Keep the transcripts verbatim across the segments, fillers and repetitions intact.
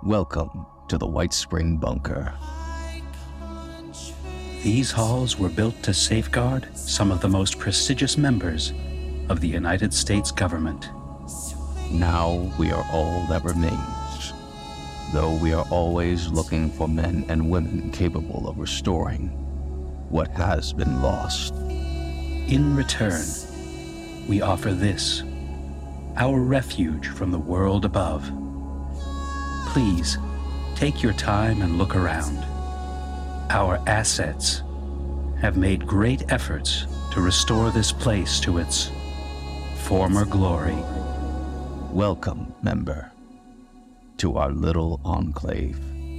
Welcome to the White Spring Bunker. These halls were built to safeguard some of the most prestigious members of the United States government. Now we are all that remains, though we are always looking for men and women capable of restoring what has been lost. In return, we offer this, our refuge from the world above. Please, take your time and look around. Our assets have made great efforts to restore this place to its former glory. Welcome, member, to our little enclave.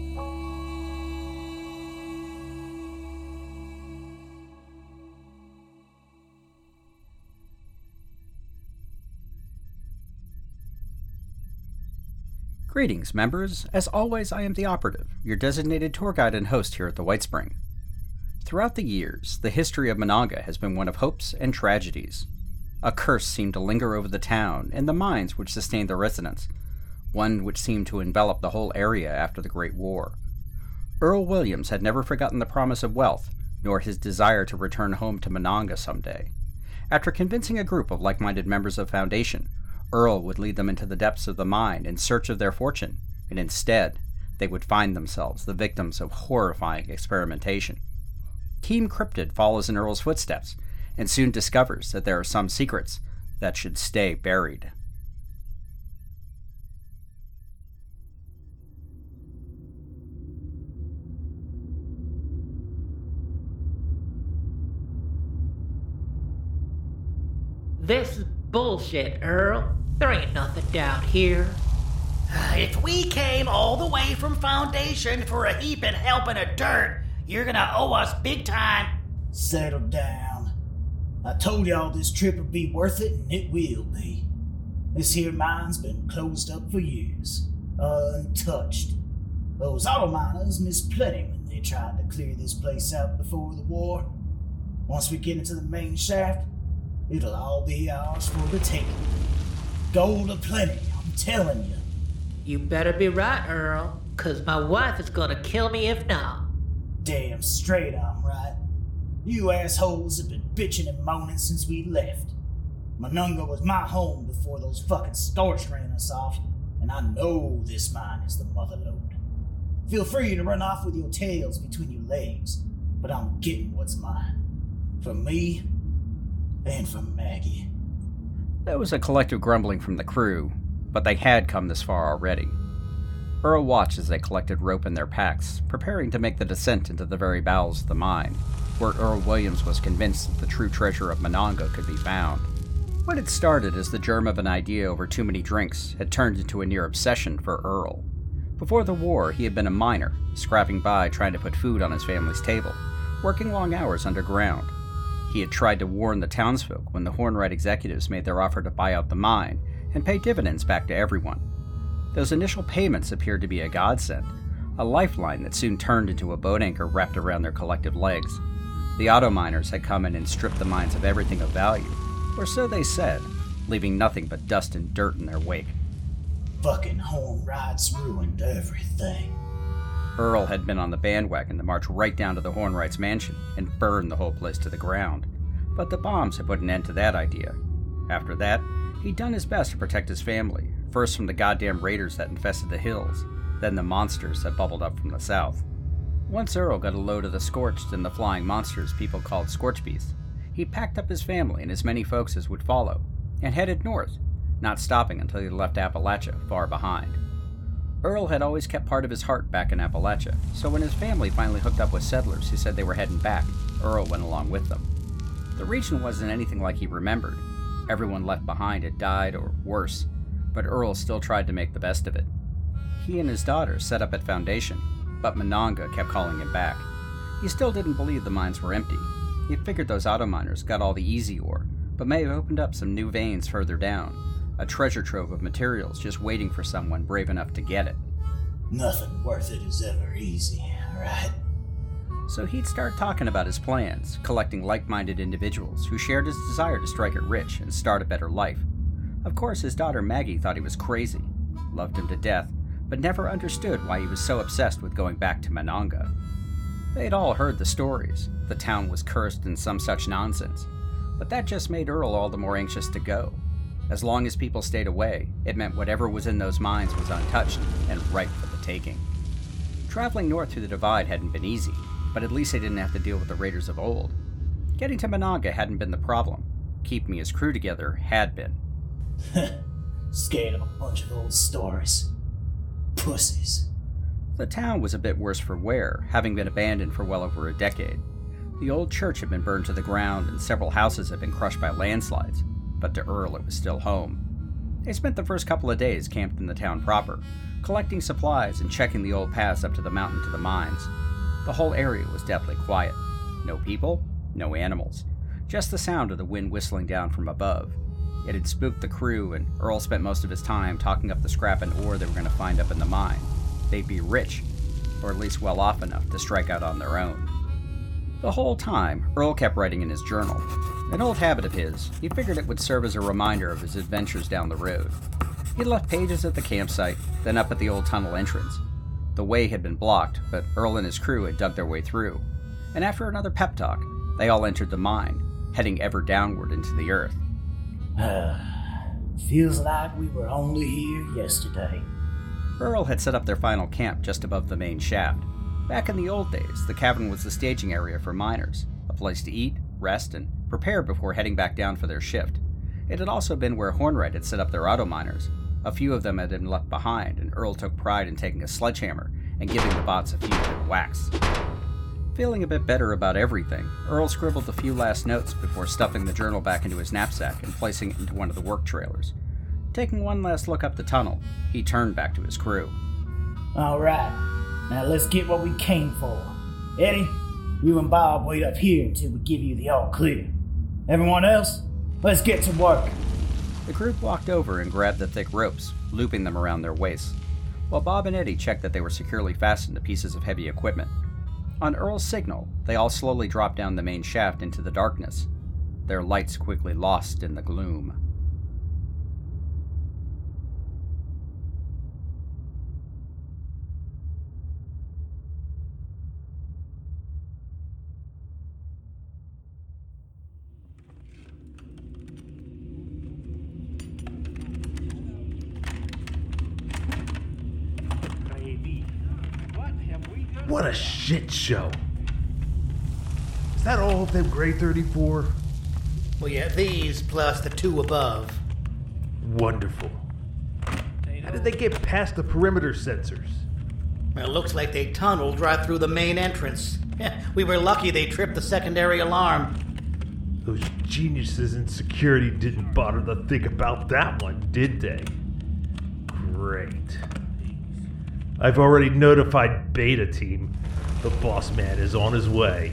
Greetings, members. As always, I am the Operative, your designated tour guide and host here at the White Spring. Throughout the years, the history of Monongah has been one of hopes and tragedies. A curse seemed to linger over the town and the mines which sustained the residents, one which seemed to envelop the whole area after the Great War. Earl Williams had never forgotten the promise of wealth, nor his desire to return home to Monongah someday. After convincing a group of like-minded members of Foundation, Earl would lead them into the depths of the mine in search of their fortune, and instead, they would find themselves the victims of horrifying experimentation. Team Cryptid follows in Earl's footsteps, and soon discovers that there are some secrets that should stay buried. This is bullshit, Earl. There ain't nothing down here. If we came all the way from Foundation for a heaping helping of dirt, you're gonna owe us big time. Settle down. I told y'all this trip would be worth it, and it will be. This here mine's been closed up for years, untouched. Those auto miners missed plenty when they tried to clear this place out before the war. Once we get into the main shaft, it'll all be ours for the taking. Gold aplenty, I'm telling you. You better be right, Earl, 'cause my wife is gonna kill me if not. Damn straight I'm right. You assholes have been bitching and moaning since we left. Monongah was my home before those fucking starts ran us off, and I know this mine is the motherlode. Feel free to run off with your tails between your legs, but I'm getting what's mine. For me, and for Maggie. There was a collective grumbling from the crew, but they had come this far already. Earl watched as they collected rope in their packs, preparing to make the descent into the very bowels of the mine, where Earl Williams was convinced that the true treasure of Monongah could be found. What had started as the germ of an idea over too many drinks had turned into a near obsession for Earl. Before the war, he had been a miner, scrapping by trying to put food on his family's table, working long hours underground. He had tried to warn the townsfolk when the Hornwright executives made their offer to buy out the mine and pay dividends back to everyone. Those initial payments appeared to be a godsend, a lifeline that soon turned into a boat anchor wrapped around their collective legs. The auto miners had come in and stripped the mines of everything of value, or so they said, leaving nothing but dust and dirt in their wake. Fucking Hornwrights ruined everything. Earl had been on the bandwagon to march right down to the Hornwrights' mansion and burn the whole place to the ground, but the bombs had put an end to that idea. After that, he'd done his best to protect his family, first from the goddamn raiders that infested the hills, then the monsters that bubbled up from the south. Once Earl got a load of the scorched and the flying monsters people called scorchbeasts, he packed up his family and as many folks as would follow, and headed north, not stopping until he left Appalachia far behind. Earl had always kept part of his heart back in Appalachia, so when his family finally hooked up with settlers who said they were heading back, Earl went along with them. The region wasn't anything like he remembered. Everyone left behind had died or worse, but Earl still tried to make the best of it. He and his daughter set up at Foundation, but Monongah kept calling him back. He still didn't believe the mines were empty. He figured those auto miners got all the easy ore, but may have opened up some new veins further down. A treasure trove of materials just waiting for someone brave enough to get it. Nothing worth it is ever easy, right? So he'd start talking about his plans, collecting like-minded individuals who shared his desire to strike it rich and start a better life. Of course, his daughter Maggie thought he was crazy, loved him to death, but never understood why he was so obsessed with going back to Monongah. They'd all heard the stories. The town was cursed and some such nonsense. But that just made Earl all the more anxious to go. As long as people stayed away, it meant whatever was in those mines was untouched and ripe for the taking. Traveling north through the Divide hadn't been easy, but at least they didn't have to deal with the raiders of old. Getting to Monongah hadn't been the problem. Keeping his crew together had been. Scared of a bunch of old stories. Pussies. The town was a bit worse for wear, having been abandoned for well over a decade. The old church had been burned to the ground and several houses had been crushed by landslides, but to Earl it was still home. They spent the first couple of days camped in the town proper, collecting supplies and checking the old paths up to the mountain to the mines. The whole area was deathly quiet. No people, no animals, just the sound of the wind whistling down from above. It had spooked the crew, and Earl spent most of his time talking up the scrap and ore they were going to find up in the mine. They'd be rich, or at least well off enough to strike out on their own. The whole time, Earl kept writing in his journal. An old habit of his, he figured it would serve as a reminder of his adventures down the road. He'd left pages at the campsite, then up at the old tunnel entrance. The way had been blocked, but Earl and his crew had dug their way through. And after another pep talk, they all entered the mine, heading ever downward into the earth. Feels like we were only here yesterday. Earl had set up their final camp just above the main shaft. Back in the old days, the cavern was the staging area for miners, a place to eat, rest, and prepare before heading back down for their shift. It had also been where Hornwright had set up their auto miners. A few of them had been left behind, and Earl took pride in taking a sledgehammer and giving the bots a few good whacks. Feeling a bit better about everything, Earl scribbled a few last notes before stuffing the journal back into his knapsack and placing it into one of the work trailers. Taking one last look up the tunnel, he turned back to his crew. All right, now let's get what we came for. Eddie, you and Bob wait up here until we give you the all clear. Everyone else, let's get to work. The group walked over and grabbed the thick ropes, looping them around their waists, while Bob and Eddie checked that they were securely fastened to pieces of heavy equipment. On Earl's signal, they all slowly dropped down the main shaft into the darkness, their lights quickly lost in the gloom. What a shit show. Is that all of them grade thirty-four? Well, yeah, these plus the two above. Wonderful. How did they get past the perimeter sensors? Well, it looks like they tunneled right through the main entrance. We were lucky they tripped the secondary alarm. Those geniuses in security didn't bother to think about that one, did they? Great. I've already notified Beta Team. The boss man is on his way.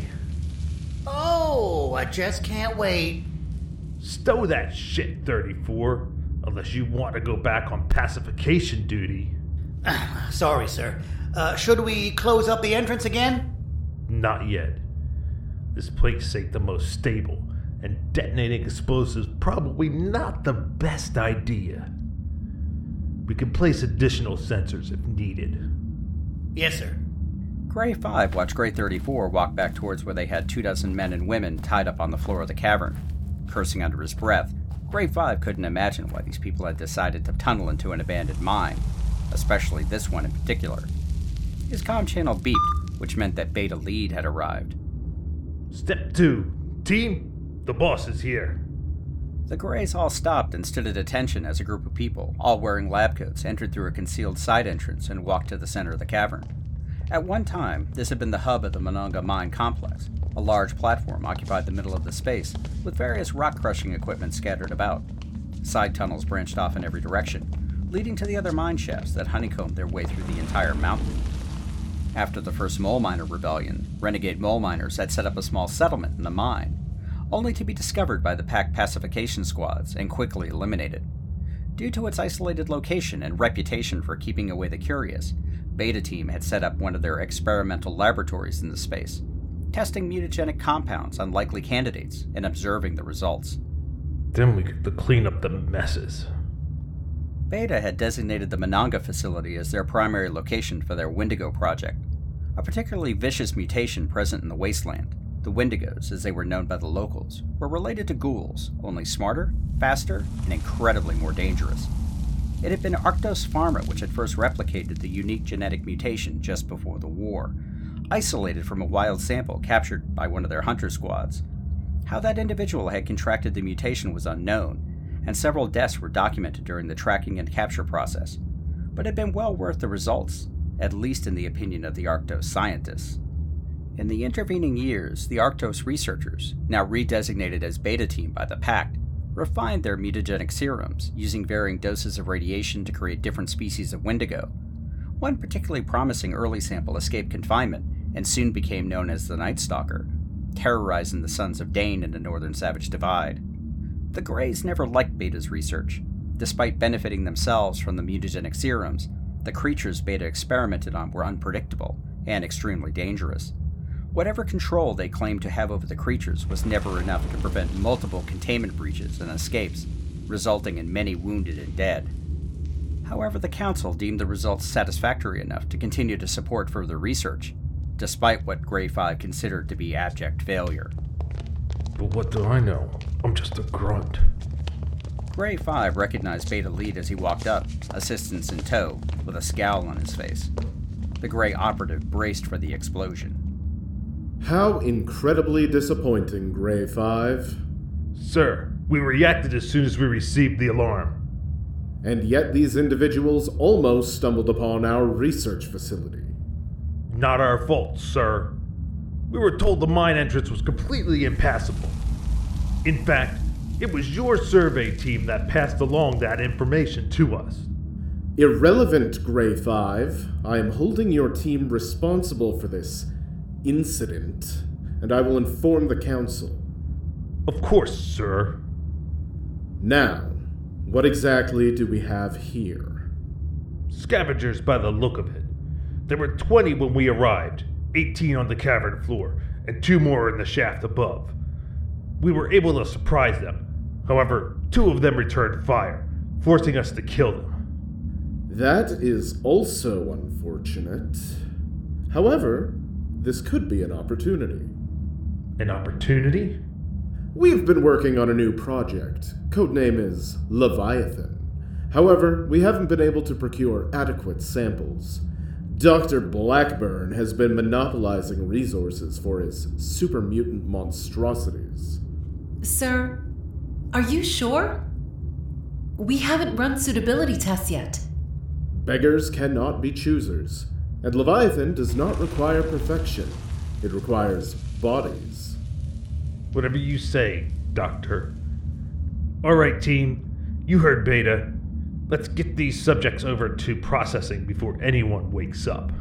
Oh, I just can't wait. Stow that shit, thirty-four, unless you want to go back on pacification duty. Sorry, sir. Uh, should we close up the entrance again? Not yet. This place ain't the most stable, and detonating explosives probably not the best idea. We can place additional sensors if needed. Yes, sir. Gray five watched Gray thirty-four walk back towards where they had two dozen men and women tied up on the floor of the cavern. Cursing under his breath, Gray five couldn't imagine why these people had decided to tunnel into an abandoned mine, especially this one in particular. His comm channel beeped, which meant that Beta Lead had arrived. Step two. Team, the boss is here. The Greys all stopped and stood at attention as a group of people, all wearing lab coats, entered through a concealed side entrance and walked to the center of the cavern. At one time, this had been the hub of the Monongah Mine Complex. A large platform occupied the middle of the space, with various rock-crushing equipment scattered about. Side tunnels branched off in every direction, leading to the other mine shafts that honeycombed their way through the entire mountain. After the first mole miner rebellion, renegade mole miners had set up a small settlement in the mine, only to be discovered by the pack pacification squads and quickly eliminated. Due to its isolated location and reputation for keeping away the curious, Beta Team had set up one of their experimental laboratories in the space, testing mutagenic compounds on likely candidates and observing the results. Then we get to clean up the messes. Beta had designated the Monongah facility as their primary location for their Wendigo project, a particularly vicious mutation present in the wasteland. The Wendigos, as they were known by the locals, were related to ghouls, only smarter, faster, and incredibly more dangerous. It had been Arctos Pharma which had first replicated the unique genetic mutation just before the war, isolated from a wild sample captured by one of their hunter squads. How that individual had contracted the mutation was unknown, and several deaths were documented during the tracking and capture process, but had been well worth the results, at least in the opinion of the Arctos scientists. In the intervening years, the Arctos researchers, now redesignated as Beta Team by the Pact, refined their mutagenic serums, using varying doses of radiation to create different species of Wendigo. One particularly promising early sample escaped confinement and soon became known as the Night Stalker, terrorizing the sons of Dane in the Northern Savage Divide. The Greys never liked Beta's research. Despite benefiting themselves from the mutagenic serums, the creatures Beta experimented on were unpredictable and extremely dangerous. Whatever control they claimed to have over the creatures was never enough to prevent multiple containment breaches and escapes, resulting in many wounded and dead. However, the Council deemed the results satisfactory enough to continue to support further research, despite what Grey five considered to be abject failure. But what do I know? I'm just a grunt. Grey five recognized Beta Lead as he walked up, assistants in tow, with a scowl on his face. The Grey operative braced for the explosion. How incredibly disappointing, Grey five. Sir, we reacted as soon as we received the alarm. And yet these individuals almost stumbled upon our research facility. Not our fault, sir. We were told the mine entrance was completely impassable. In fact, it was your survey team that passed along that information to us. Irrelevant, Grey five. I am holding your team responsible for this incident, and I will inform the Council. Of course, sir. Now, what exactly do we have here? Scavengers by the look of it. There were twenty when we arrived, eighteen on the cavern floor, and two more in the shaft above. We were able to surprise them. However, two of them returned fire, forcing us to kill them. That is also unfortunate. However, this could be an opportunity. An opportunity? We've been working on a new project. Codename is Leviathan. However, we haven't been able to procure adequate samples. Doctor Blackburn has been monopolizing resources for his super mutant monstrosities. Sir, are you sure? We haven't run suitability tests yet. Beggars cannot be choosers, and Leviathan does not require perfection. It requires bodies. Whatever you say, Doctor. All right, team. You heard Beta. Let's get these subjects over to processing before anyone wakes up.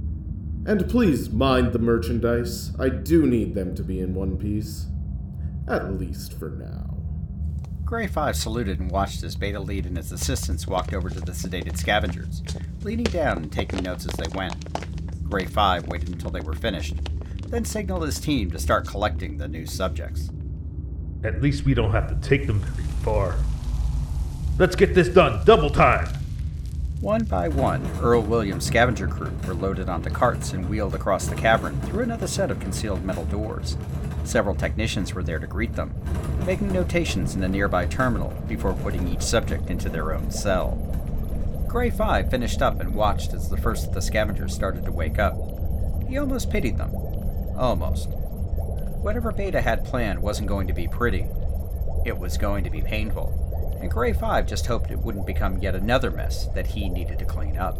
And please mind the merchandise. I do need them to be in one piece. At least for now. Grey five saluted and watched as Beta Lead and his assistants walked over to the sedated scavengers, leaning down and taking notes as they went. Grey five waited until they were finished, then signaled his team to start collecting the new subjects. At least we don't have to take them very far. Let's get this done, double time! One by one, Earl Williams' scavenger crew were loaded onto carts and wheeled across the cavern through another set of concealed metal doors. Several technicians were there to greet them, making notations in a nearby terminal before putting each subject into their own cell. Grey five finished up and watched as the first of the scavengers started to wake up. He almost pitied them. Almost. Whatever Beta had planned wasn't going to be pretty. It was going to be painful, and Grey five just hoped it wouldn't become yet another mess that he needed to clean up.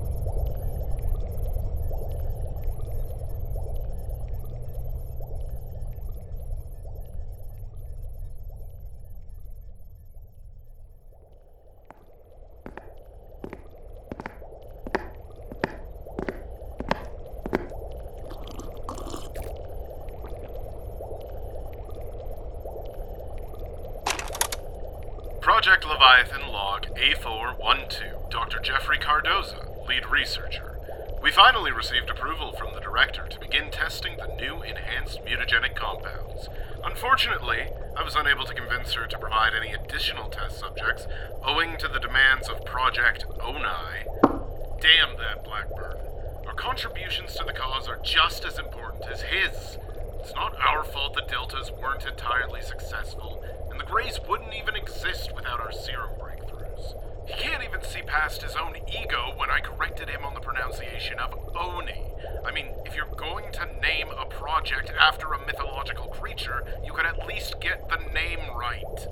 Project Leviathan Log A four one two, Doctor Jeffrey Cardoza, lead researcher. We finally received approval from the director to begin testing the new enhanced mutagenic compounds. Unfortunately, I was unable to convince her to provide any additional test subjects, owing to the demands of Project Onai. Damn that Blackburn. Our contributions to the cause are just as important as his. It's not our fault the Deltas weren't entirely successful, and the Greys wouldn't even exist without our serum breakthroughs. He can't even see past his own ego when I corrected him on the pronunciation of Oni. I mean, if you're going to name a project after a mythological creature, you could at least get the name right.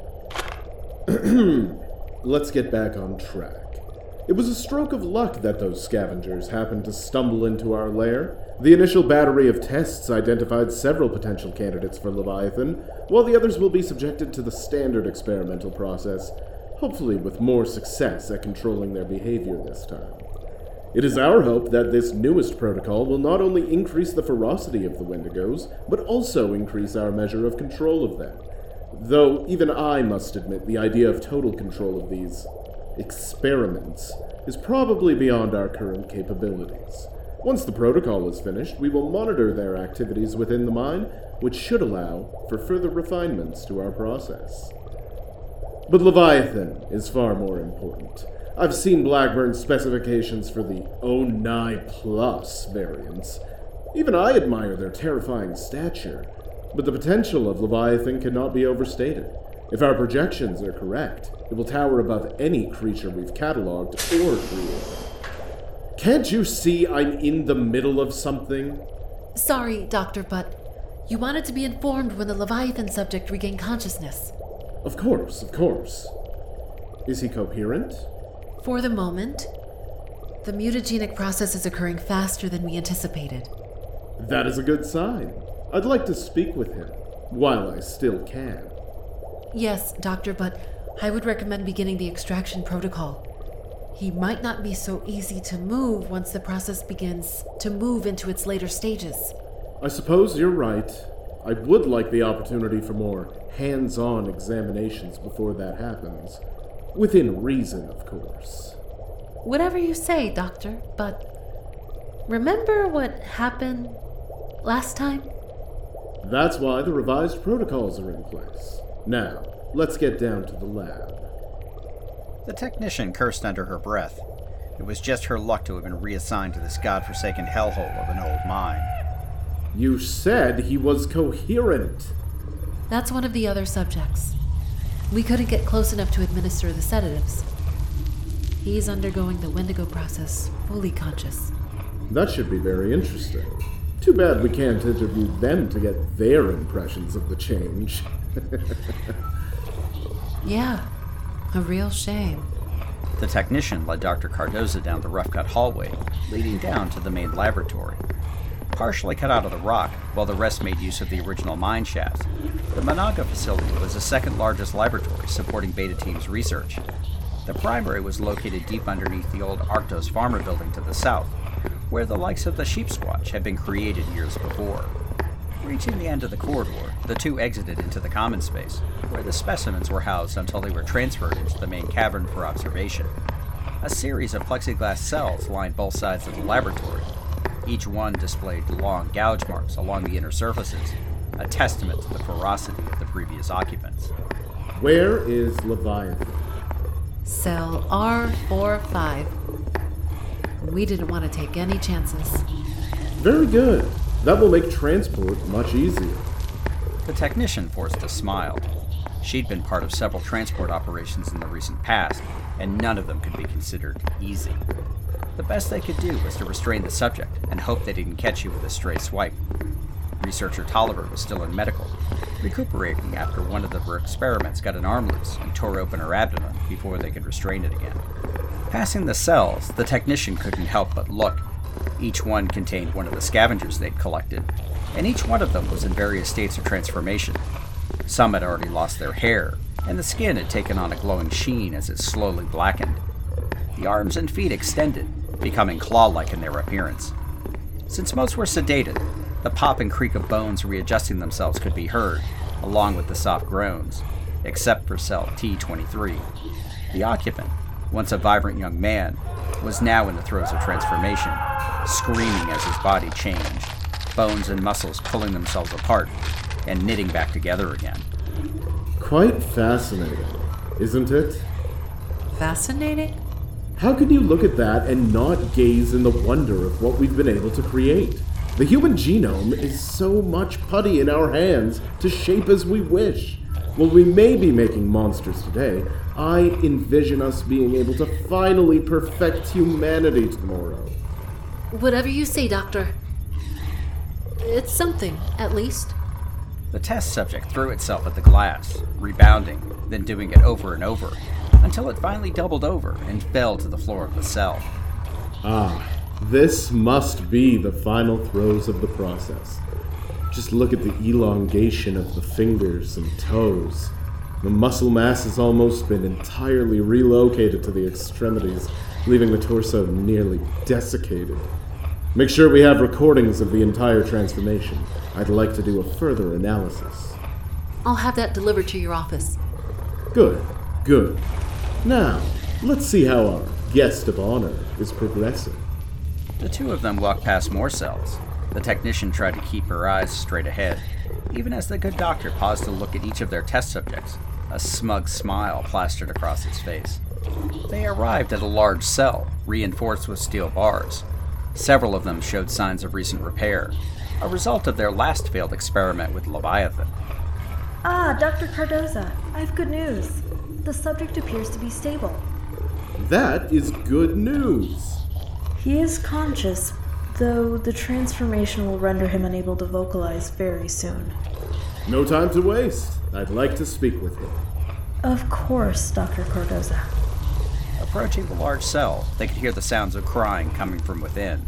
Let's get back on track. It was a stroke of luck that those scavengers happened to stumble into our lair. The initial battery of tests identified several potential candidates for Leviathan, while the others will be subjected to the standard experimental process, hopefully with more success at controlling their behavior this time. It is our hope that this newest protocol will not only increase the ferocity of the Wendigos, but also increase our measure of control of them. Though even I must admit the idea of total control of these experiments is probably beyond our current capabilities. Once the protocol is finished, we will monitor their activities within the mine, which should allow for further refinements to our process. But Leviathan is far more important. I've seen Blackburn's specifications for the Onai Plus variants. Even I admire their terrifying stature, but the potential of Leviathan cannot be overstated. If our projections are correct, it will tower above any creature we've cataloged or created. Can't you see I'm in the middle of something? Sorry, Doctor, but you wanted to be informed when the Leviathan subject regained consciousness. Of course, of course. Is he coherent? For the moment, the mutagenic process is occurring faster than we anticipated. That is a good sign. I'd like to speak with him, while I still can. Yes, Doctor, but I would recommend beginning the extraction protocol. He might not be so easy to move once the process begins to move into its later stages. I suppose you're right. I would like the opportunity for more hands-on examinations before that happens. Within reason, of course. Whatever you say, Doctor, but remember what happened last time? That's why the revised protocols are in place. Now, let's get down to the lab. The technician cursed under her breath. It was just her luck to have been reassigned to this godforsaken hellhole of an old mine. You said he was coherent. That's one of the other subjects. We couldn't get close enough to administer the sedatives. He's undergoing the Wendigo process, fully conscious. That should be very interesting. Too bad we can't interview them to get their impressions of the change. Yeah, a real shame. The technician led Doctor Cardoza down the rough-cut hallway, leading down to the main laboratory. Partially cut out of the rock, while the rest made use of the original mine shafts, the Managa facility was the second largest laboratory supporting Beta Team's research. The primary was located deep underneath the old Arctos Pharma building to the south, where the likes of the Sheep Squatch had been created years before. Reaching the end of the corridor, the two exited into the common space, where the specimens were housed until they were transferred into the main cavern for observation. A series of plexiglass cells lined both sides of the laboratory. Each one displayed long gouge marks along the inner surfaces, a testament to the ferocity of the previous occupants. Where is Leviathan? Cell R forty-five. We didn't want to take any chances. Very good. That will make transport much easier. The technician forced a smile. She'd been part of several transport operations in the recent past, and none of them could be considered easy. The best they could do was to restrain the subject and hope they didn't catch you with a stray swipe. Researcher Tolliver was still in medical, recuperating after one of the experiments got an arm loose and tore open her abdomen before they could restrain it again. Passing the cells, the technician couldn't help but look. Each one contained one of the scavengers they'd collected, and each one of them was in various states of transformation. Some had already lost their hair, and the skin had taken on a glowing sheen as it slowly blackened. The arms and feet extended, becoming claw-like in their appearance. Since most were sedated, the pop and creak of bones readjusting themselves could be heard, along with the soft groans, except for cell T twenty-three. The occupant, once a vibrant young man, was now in the throes of transformation, screaming as his body changed, bones and muscles pulling themselves apart and knitting back together again. Quite fascinating, isn't it? Fascinating? How can you look at that and not gaze in the wonder of what we've been able to create? The human genome is so much putty in our hands to shape as we wish. While we may be making monsters today, I envision us being able to finally perfect humanity tomorrow. Whatever you say, Doctor. It's something, at least. The test subject threw itself at the glass, rebounding, then doing it over and over, until it finally doubled over and fell to the floor of the cell. Ah, this must be the final throes of the process. Just look at the elongation of the fingers and toes. The muscle mass has almost been entirely relocated to the extremities, leaving the torso nearly desiccated. Make sure we have recordings of the entire transformation. I'd like to do a further analysis. I'll have that delivered to your office. Good, good. Now, let's see how our guest of honor is progressing. The two of them walked past more cells. The technician tried to keep her eyes straight ahead, even as the good doctor paused to look at each of their test subjects, a smug smile plastered across his face. They arrived at a large cell, reinforced with steel bars. Several of them showed signs of recent repair, a result of their last failed experiment with Leviathan. Ah, Doctor Cardoza, I have good news. The subject appears to be stable. That is good news. He is conscious, though the transformation will render him unable to vocalize very soon. No time to waste. I'd like to speak with him. Of course, Doctor Cardoza. Approaching the large cell, they could hear the sounds of crying coming from within.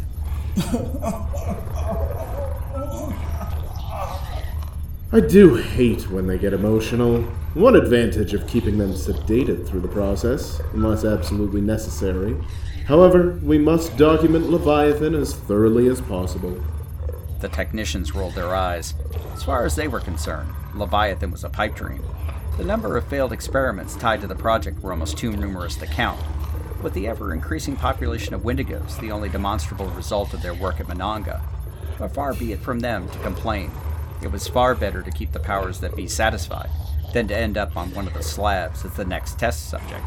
I do hate when they get emotional. One advantage of keeping them sedated through the process, unless absolutely necessary. However, we must document Leviathan as thoroughly as possible. The technicians rolled their eyes. As far as they were concerned, Leviathan was a pipe dream. The number of failed experiments tied to the project were almost too numerous to count, with the ever-increasing population of Wendigos the only demonstrable result of their work at Monongah. But far be it from them to complain. It was far better to keep the powers that be satisfied than to end up on one of the slabs as the next test subject.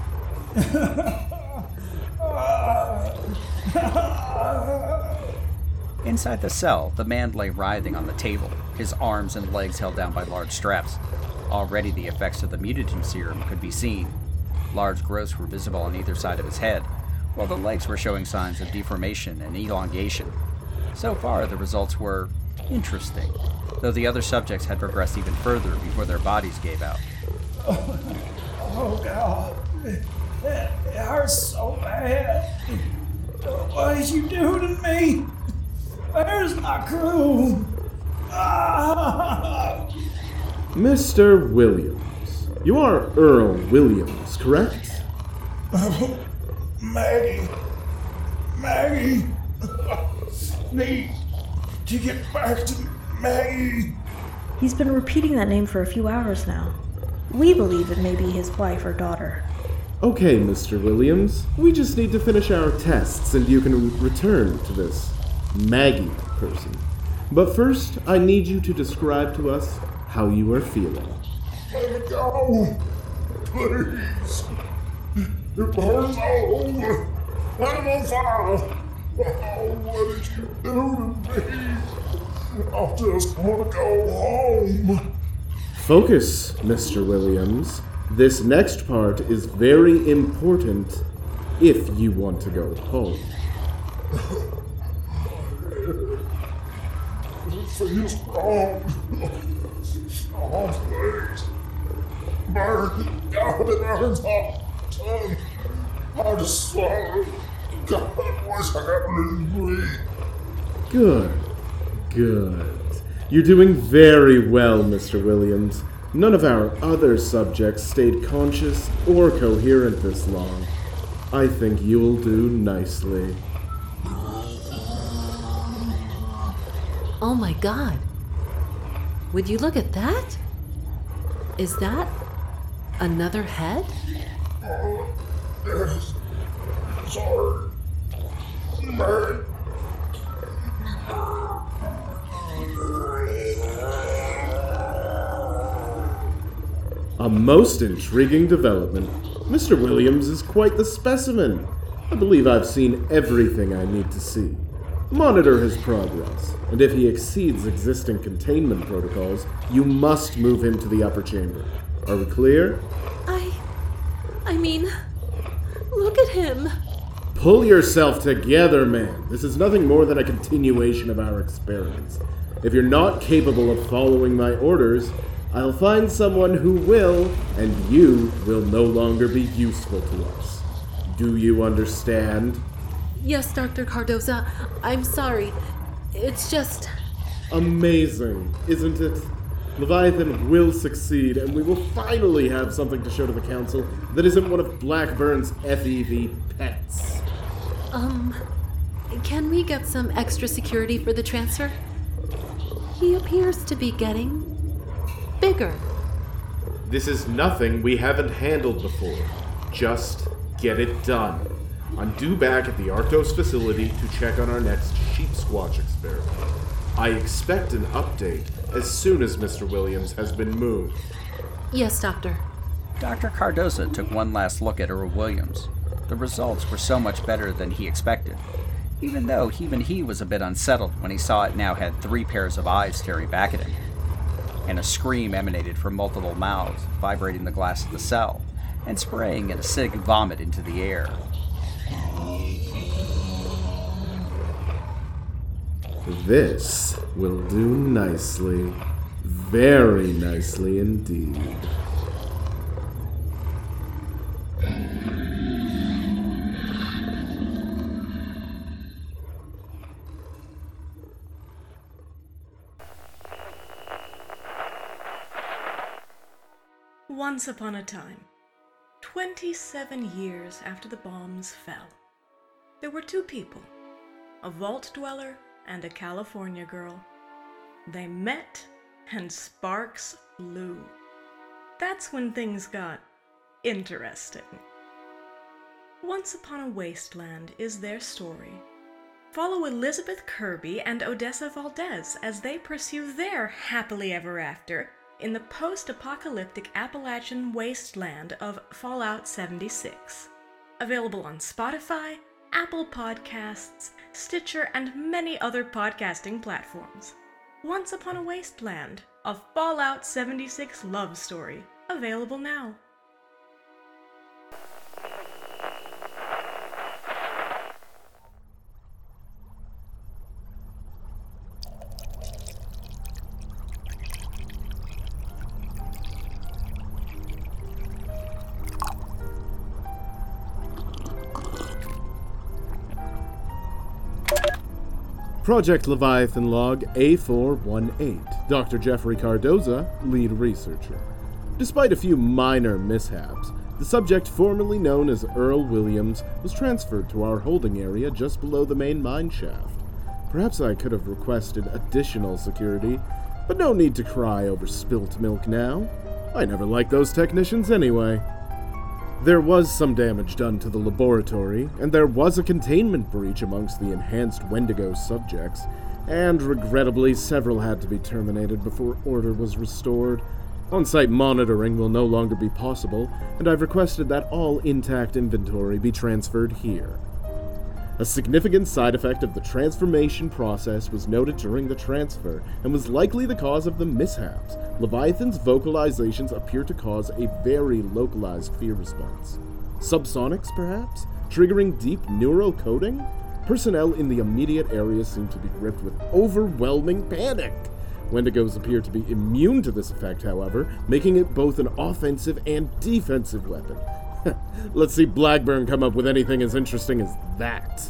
Inside the cell, the man lay writhing on the table, his arms and legs held down by large straps. Already the effects of the mutagen serum could be seen. Large growths were visible on either side of his head, while the legs were showing signs of deformation and elongation. So far, the results were interesting, though the other subjects had progressed even further before their bodies gave out. Oh, oh God. It, it hurts so bad. What did you do to me? Where's my crew? Ah! Mister Williams. You are Earl Williams, correct? Maggie. Maggie. Need to get back to Maggie. He's been repeating that name for a few hours now. We believe it may be his wife or daughter. Okay, Mister Williams. We just need to finish our tests and you can return to this Maggie person. But first, I need you to describe to us how you are feeling. Let me go. Please. It burns all over. I'm on fire. Oh, what did you do to me? I just want to go home. Focus, Mister Williams. This next part is very important if you want to go home. It feels wrong. Oh, please. Burn. God, it burns all the tongue. I just swallowed. God, what's happening to me? Good. Good. You're doing very well, Mister Williams. None of our other subjects stayed conscious or coherent this long. I think you'll do nicely. Oh my God. Would you look at that? Is that another head? Oh, yes. Sorry. Man. A most intriguing development. Mister Williams is quite the specimen. I believe I've seen everything I need to see. Monitor his progress, and if he exceeds existing containment protocols, you must move him to the upper chamber. Are we clear? I... I mean... Look at him! Pull yourself together, man. This is nothing more than a continuation of our experiments. If you're not capable of following my orders, I'll find someone who will, and you will no longer be useful to us. Do you understand? Yes, Doctor Cardoza. I'm sorry. It's just... Amazing, isn't it? Leviathan will succeed, and we will finally have something to show to the Council that isn't one of Blackburn's F E V pets. Um, can we get some extra security for the transfer? He appears to be getting... bigger. This is nothing we haven't handled before. Just get it done. I'm due back at the Arctos facility to check on our next sheep squatch experiment. I expect an update as soon as Mister Williams has been moved. Yes, Doctor. Doctor Cardoza took one last look at Earl Williams. The results were so much better than he expected, even though even he was a bit unsettled when he saw it now had three pairs of eyes staring back at him. And a scream emanated from multiple mouths, vibrating the glass of the cell, and spraying an acidic vomit into the air. This will do nicely. Very nicely indeed. Once upon a time, twenty-seven years after the bombs fell, there were two people, a vault dweller and a California girl. They met, and sparks flew. That's when things got interesting. Once Upon a Wasteland is their story. Follow Elizabeth Kirby and Odessa Valdez as they pursue their happily ever after in the post-apocalyptic Appalachian wasteland of Fallout seventy-six. Available on Spotify, Apple Podcasts, Stitcher, and many other podcasting platforms. Once Upon a Wasteland, a Fallout seventy-six love story, available now. Project Leviathan Log A four one eight, Doctor Jeffrey Cardoza, lead researcher. Despite a few minor mishaps, the subject formerly known as Earl Williams was transferred to our holding area just below the main mine shaft. Perhaps I could have requested additional security, but no need to cry over spilt milk now. I never liked those technicians anyway. There was some damage done to the laboratory, and there was a containment breach amongst the enhanced Wendigo subjects, and regrettably several had to be terminated before order was restored. On-site monitoring will no longer be possible, and I've requested that all intact inventory be transferred here. A significant side effect of the transformation process was noted during the transfer, and was likely the cause of the mishaps. Leviathan's vocalizations appear to cause a very localized fear response. Subsonics, perhaps? Triggering deep neural coding? Personnel in the immediate area seem to be gripped with overwhelming panic. Wendigos appear to be immune to this effect, however, making it both an offensive and defensive weapon. Let's see Blackburn come up with anything as interesting as that.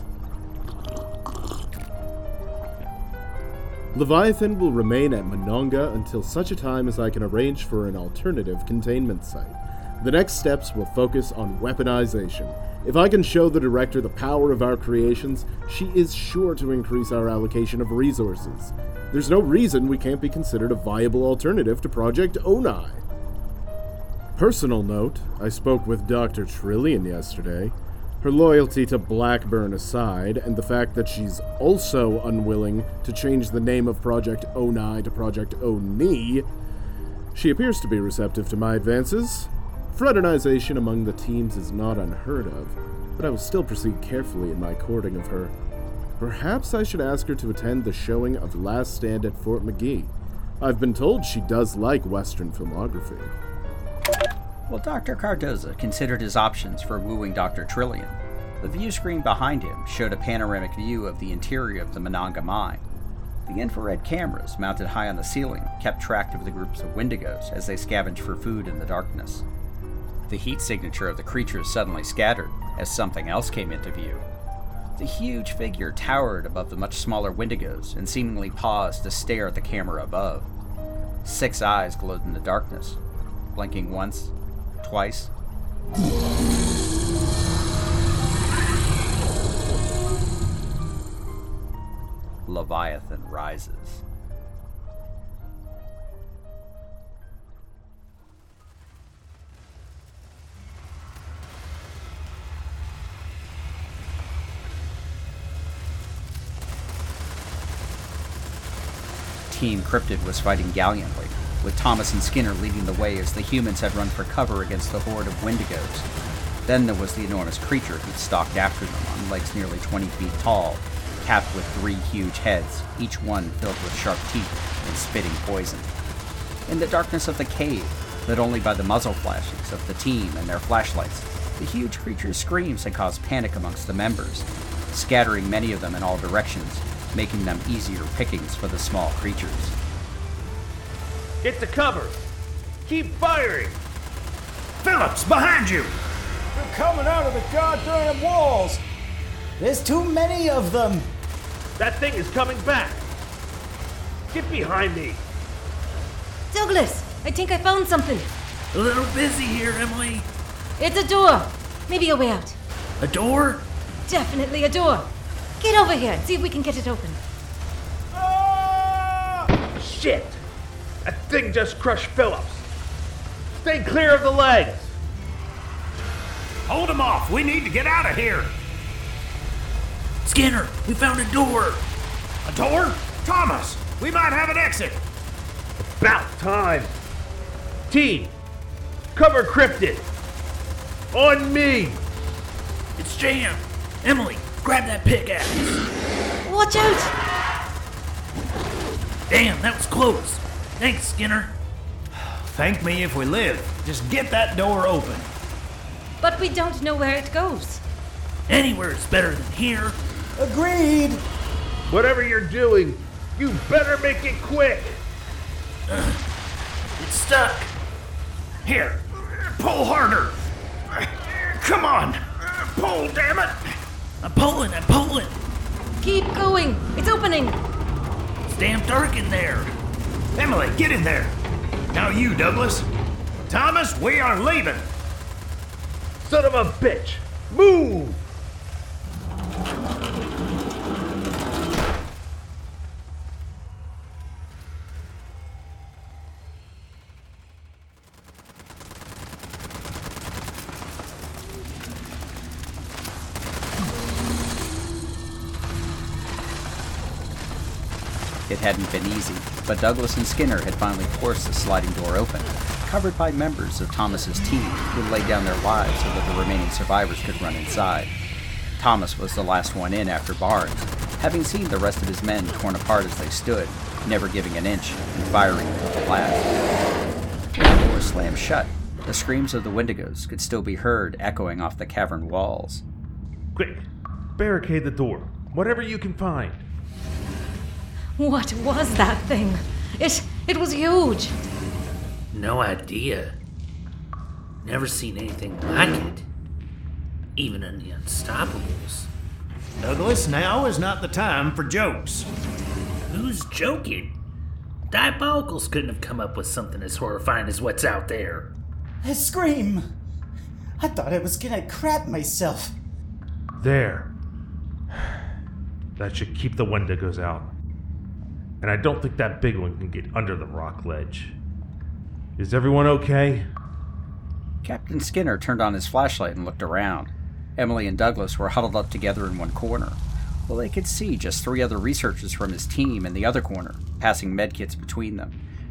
Leviathan will remain at Monongah until such a time as I can arrange for an alternative containment site. The next steps will focus on weaponization. If I can show the director the power of our creations, she is sure to increase our allocation of resources. There's no reason we can't be considered a viable alternative to Project Onai. Personal note, I spoke with Doctor Trillian yesterday. Her loyalty to Blackburn aside, and the fact that she's also unwilling to change the name of Project Onai to Project Oni, She appears to be receptive to my advances. Fraternization among the teams is not unheard of, but I will still proceed carefully in my courting of her. Perhaps I should ask her to attend the showing of Last Stand at Fort McGee. I've been told she does like Western filmography. Well, Doctor Cardoza considered his options for wooing Doctor Trillian. The view screen behind him showed a panoramic view of the interior of the Monongah mine. The infrared cameras mounted high on the ceiling kept track of the groups of Wendigos as they scavenged for food in the darkness. The heat signature of the creatures suddenly scattered as something else came into view. The huge figure towered above the much smaller Wendigos and seemingly paused to stare at the camera above. Six eyes glowed in the darkness, blinking once, twice. Leviathan rises. Team Cryptid was fighting gallantly, with Thomas and Skinner leading the way as the humans had run for cover against the horde of Wendigos. Then there was the enormous creature who'd stalked after them on legs nearly twenty feet tall, capped with three huge heads, each one filled with sharp teeth and spitting poison. In the darkness of the cave, lit only by the muzzle flashes of the team and their flashlights, the huge creature's screams had caused panic amongst the members, scattering many of them in all directions, making them easier pickings for the small creatures. Get to cover! Keep firing! Phillips, behind you! They're coming out of the goddamn walls! There's too many of them! That thing is coming back! Get behind me! Douglas, I think I found something. A little busy here, Emily. It's a door. Maybe a way out. A door? Definitely a door. Get over here and see if we can get it open. Ah! Shit! That thing just crushed Phillips. Stay clear of the legs! Hold him off! We need to get out of here! Skinner, we found a door! A door? Thomas, we might have an exit! About time! Team, cover Cryptid! On me! It's Jan! Emily, grab that pickaxe! Watch out! Damn, that was close. Thanks, Skinner. Thank me if we live. Just get that door open. But we don't know where it goes. Anywhere is better than here. Agreed! Whatever you're doing, you better make it quick! Uh, it's stuck. Here, pull harder. Come on, pull, damn it! I'm pulling, I'm pulling. Keep going. It's opening. It's damn dark in there. Emily, get in there. Now you, Douglas. Thomas, we are leaving. Son of a bitch! Move! It hadn't been easy, but Douglas and Skinner had finally forced the sliding door open, covered by members of Thomas's team who laid down their lives so that the remaining survivors could run inside. Thomas was the last one in after Barnes, having seen the rest of his men torn apart as they stood, never giving an inch and firing until the last. When the door slammed shut, the screams of the Wendigos could still be heard echoing off the cavern walls. Quick, barricade the door, whatever you can find. What was that thing? It it was huge. No idea. Never seen anything like it. Even in the Unstoppables. Douglas, now is not the time for jokes. Who's joking? Diabolicals couldn't have come up with something as horrifying as what's out there. A scream! I thought I was gonna crap myself. There. That should keep the Wendigos out. And I don't think that big one can get under the rock ledge. Is everyone okay? Captain Skinner turned on his flashlight and looked around. Emily and Douglas were huddled up together in one corner, while they could see just three other researchers from his team in the other corner, passing medkits between them,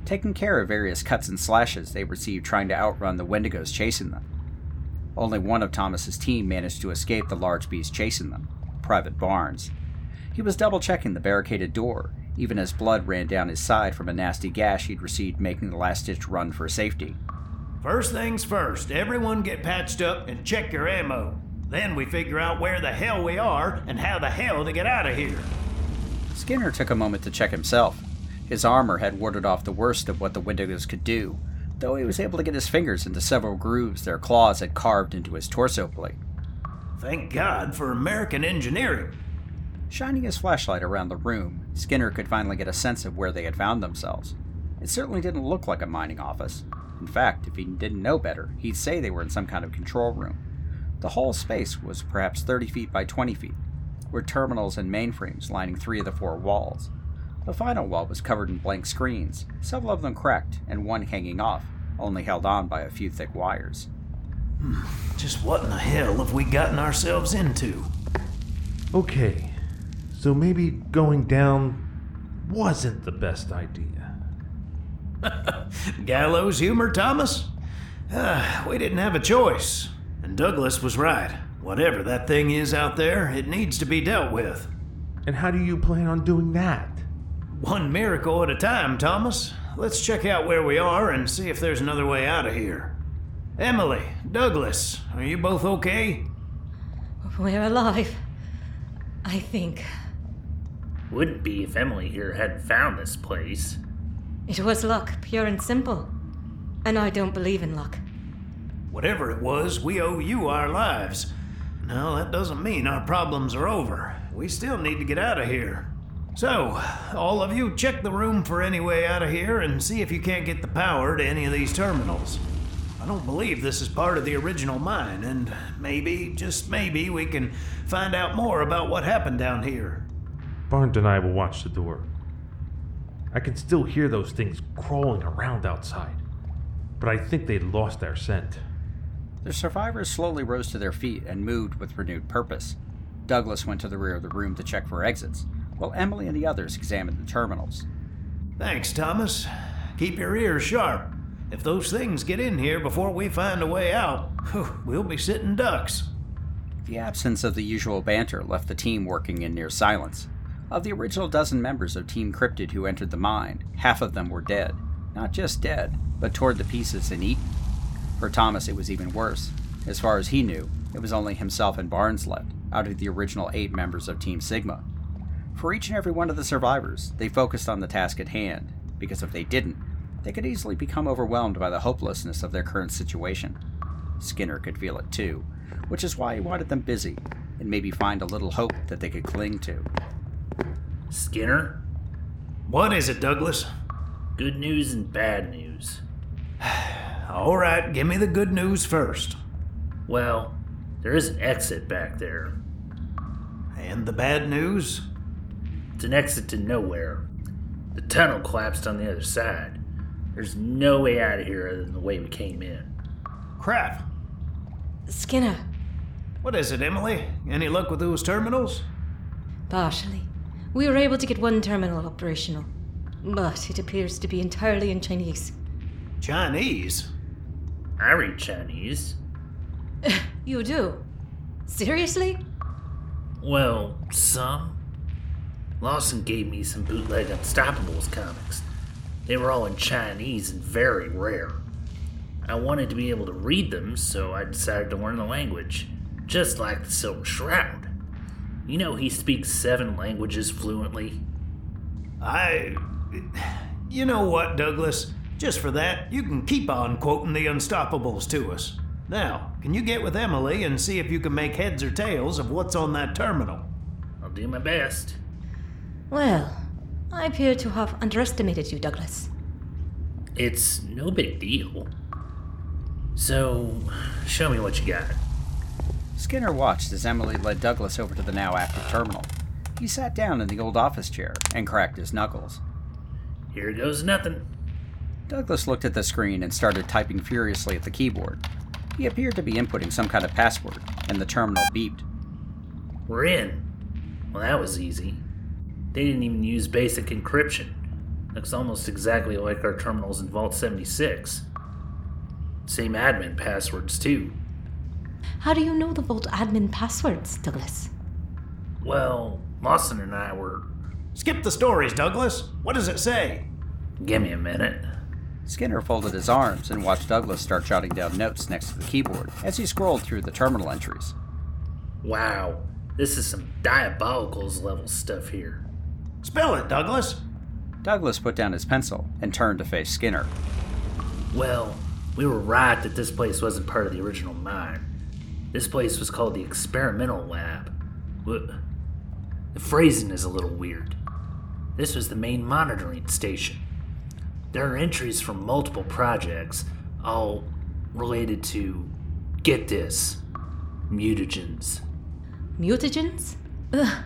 taking care of various cuts and slashes they received trying to outrun the Wendigos chasing them. Only one of Thomas's team managed to escape the large beast chasing them, Private Barnes. He was double-checking the barricaded door, even as blood ran down his side from a nasty gash he'd received making the last-ditch run for safety. First things first, everyone get patched up and check your ammo. Then we figure out where the hell we are and how the hell to get out of here. Skinner took a moment to check himself. His armor had warded off the worst of what the Wendigos could do, though he was able to get his fingers into several grooves their claws had carved into his torso plate. Thank God for American engineering. Shining his flashlight around the room, Skinner could finally get a sense of where they had found themselves. It certainly didn't look like a mining office. In fact, if he didn't know better, he'd say they were in some kind of control room. The whole space was perhaps thirty feet by twenty feet, with terminals and mainframes lining three of the four walls. The final wall was covered in blank screens, several of them cracked and one hanging off, only held on by a few thick wires. Hmm, just what in the hell have we gotten ourselves into? Okay, so maybe going down wasn't the best idea. Gallows humor, Thomas? Uh, we didn't have a choice. And Douglas was right. Whatever that thing is out there, it needs to be dealt with. And how do you plan on doing that? One miracle at a time, Thomas. Let's check out where we are and see if there's another way out of here. Emily, Douglas, are you both okay? We're alive. I think. Wouldn't be if Emily here hadn't found this place. It was luck, pure and simple. And I don't believe in luck. Whatever it was, we owe you our lives. Now, that doesn't mean our problems are over. We still need to get out of here. So, all of you, check the room for any way out of here and see if you can't get the power to any of these terminals. I don't believe this is part of the original mine, and maybe, just maybe, we can find out more about what happened down here. Barnes and I will watch the door. I can still hear those things crawling around outside, but I think they lost their scent. The survivors slowly rose to their feet and moved with renewed purpose. Douglas went to the rear of the room to check for exits, while Emily and the others examined the terminals. Thanks, Thomas. Keep your ears sharp. If those things get in here before we find a way out, we'll be sitting ducks. The absence of the usual banter left the team working in near silence. Of the original dozen members of Team Cryptid who entered the mine, half of them were dead. Not just dead, but torn to pieces and eaten. For Thomas, it was even worse. As far as he knew, it was only himself and Barnes left, out of the original eight members of Team Sigma. For each and every one of the survivors, they focused on the task at hand, because if they didn't, they could easily become overwhelmed by the hopelessness of their current situation. Skinner could feel it too, which is why he wanted them busy, and maybe find a little hope that they could cling to. Skinner? What is it, Douglas? Good news and bad news. All right, give me the good news first. Well, there is an exit back there. And the bad news? It's an exit to nowhere. The tunnel collapsed on the other side. There's no way out of here other than the way we came in. Crap. Skinner. What is it, Emily? Any luck with those terminals? Partially. We were able to get one terminal operational, but it appears to be entirely in Chinese. Chinese? I read Chinese. You do? Seriously? Well, some. Lawson gave me some bootleg Unstoppables comics. They were all in Chinese and very rare. I wanted to be able to read them, so I decided to learn the language, just like the Silver Shroud. You know he speaks seven languages fluently. I... You know what, Douglas? Just for that, you can keep on quoting the Unstoppables to us. Now, can you get with Emily and see if you can make heads or tails of what's on that terminal? I'll do my best. Well, I appear to have underestimated you, Douglas. It's no big deal. So, show me what you got. Skinner watched as Emily led Douglas over to the now active terminal. He sat down in the old office chair and cracked his knuckles. Here goes nothing. Douglas looked at the screen and started typing furiously at the keyboard. He appeared to be inputting some kind of password, and the terminal beeped. We're in. Well, that was easy. They didn't even use basic encryption. Looks almost exactly like our terminals in Vault seventy-six. Same admin passwords, too. How do you know the Vault admin passwords, Douglas? Well, Lawson and I were... Skip the stories, Douglas. What does it say? Give me a minute. Skinner folded his arms and watched Douglas start jotting down notes next to the keyboard as he scrolled through the terminal entries. Wow, this is some Diabolicals level stuff here. Spell it, Douglas. Douglas put down his pencil and turned to face Skinner. Well, we were right that this place wasn't part of the original mine. This place was called the Experimental Lab. The phrasing is a little weird. This was the main monitoring station. There are entries from multiple projects, all related to, get this, mutagens. Mutagens? Ugh.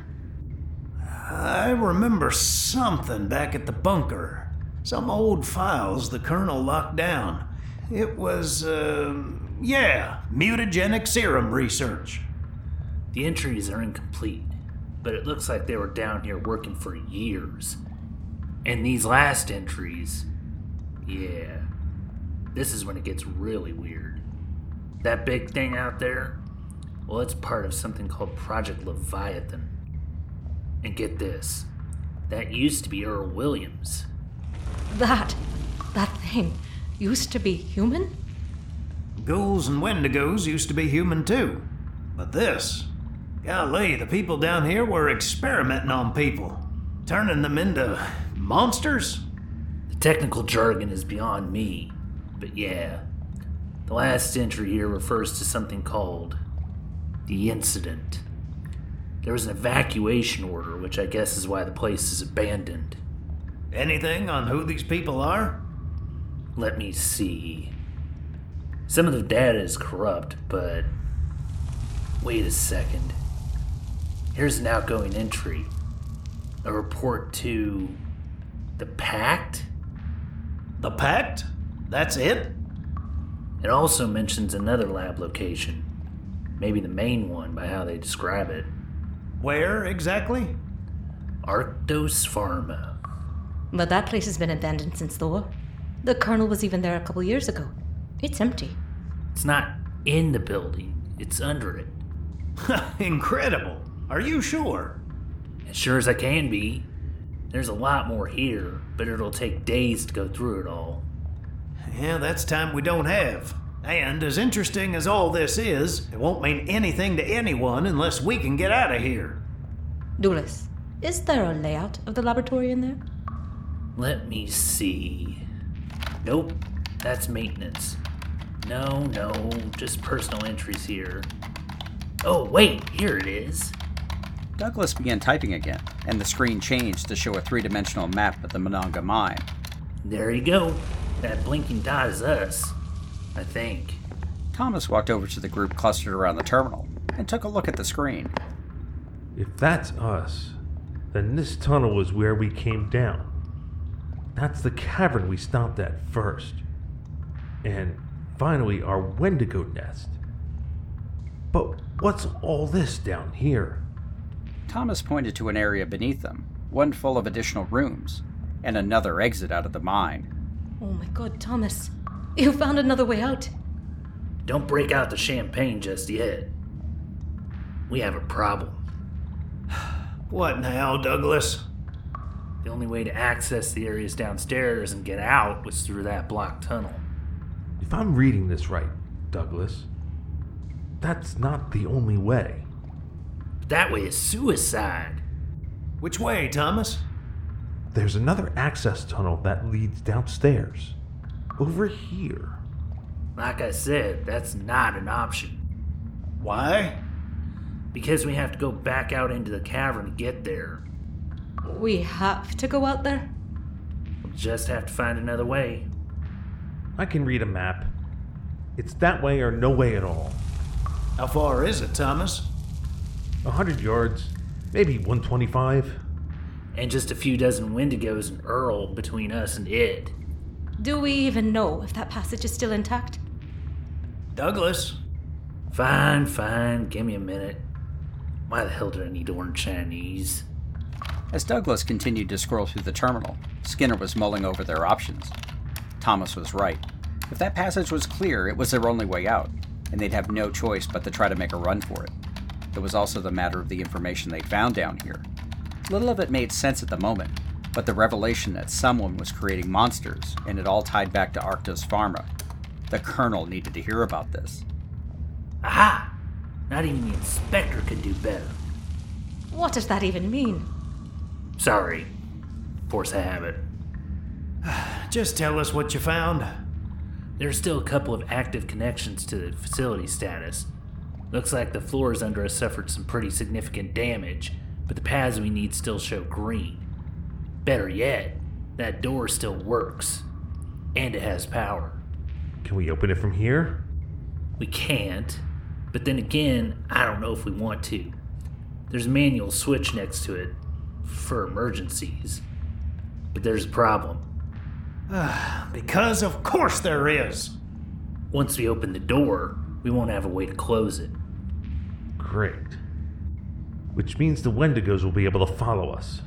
I remember something back at the bunker. Some old files the Colonel locked down. It was, uh, yeah, mutagenic serum research. The entries are incomplete, but it looks like they were down here working for years. And these last entries, yeah, this is when it gets really weird. That big thing out there, well, it's part of something called Project Leviathan. And get this, that used to be Earl Williams. That, that thing used to be human? Ghouls and Wendigos used to be human too. But this, golly, the people down here were experimenting on people, turning them into monsters? The technical jargon is beyond me, but yeah. The last entry here refers to something called the Incident. There was an evacuation order, which I guess is why the place is abandoned. Anything on who these people are? Let me see. Some of the data is corrupt, but... Wait a second. Here's an outgoing entry. A report to... the Pact? The Pact? That's it? It also mentions another lab location. Maybe the main one by how they describe it. Where exactly? Arctos Pharma. But that place has been abandoned since the war. The Colonel was even there a couple years ago. It's empty. It's not in the building, it's under it. Incredible. Are you sure? As sure as I can be. There's a lot more here, but it'll take days to go through it all. Yeah, that's time we don't have. And as interesting as all this is, it won't mean anything to anyone unless we can get out of here. Douglas, is there a layout of the laboratory in there? Let me see. Nope, that's maintenance. No, no, just personal entries here. Oh, wait, here it is. Douglas began typing again, and the screen changed to show a three-dimensional map of the Monongah Mine. There you go. That blinking dot is us. I think. Thomas walked over to the group clustered around the terminal and took a look at the screen. If that's us, then this tunnel is where we came down. That's the cavern we stopped at first. And finally, our Wendigo nest. But what's all this down here? Thomas pointed to an area beneath them, one full of additional rooms, and another exit out of the mine. Oh my god, Thomas. You found another way out. Don't break out the champagne just yet. We have a problem. What now, Douglas? The only way to access the areas downstairs and get out was through that blocked tunnel. If I'm reading this right, Douglas, that's not the only way. That way is suicide. Which way, Thomas? There's another access tunnel that leads downstairs. Over here. Like I said, that's not an option. Why? Because we have to go back out into the cavern to get there. We have to go out there? We'll just have to find another way. I can read a map. It's that way or no way at all. How far is it, Thomas? A hundred yards. Maybe one twenty-five. And just a few dozen Wendigos and Earl between us and it. Do we even know if that passage is still intact? Douglas? Fine, fine. Give me a minute. Why the hell do I need to learn Chinese? As Douglas continued to scroll through the terminal, Skinner was mulling over their options. Thomas was right. If that passage was clear, it was their only way out, and they'd have no choice but to try to make a run for it. It was also the matter of the information they'd found down here. Little of it made sense at the moment, but the revelation that someone was creating monsters, and it all tied back to Arctos Pharma. The Colonel needed to hear about this. Aha! Not even the inspector could do better. What does that even mean? Sorry. Force of habit. Just tell us what you found. There's still a couple of active connections to the facility status. Looks like the floors under us suffered some pretty significant damage, but the paths we need still show green. Better yet, that door still works. And it has power. Can we open it from here? We can't. But then again, I don't know if we want to. There's a manual switch next to it for emergencies. But there's a problem. Because of course there is. Once we open the door, we won't have a way to close it. Great. Which means the Wendigos will be able to follow us.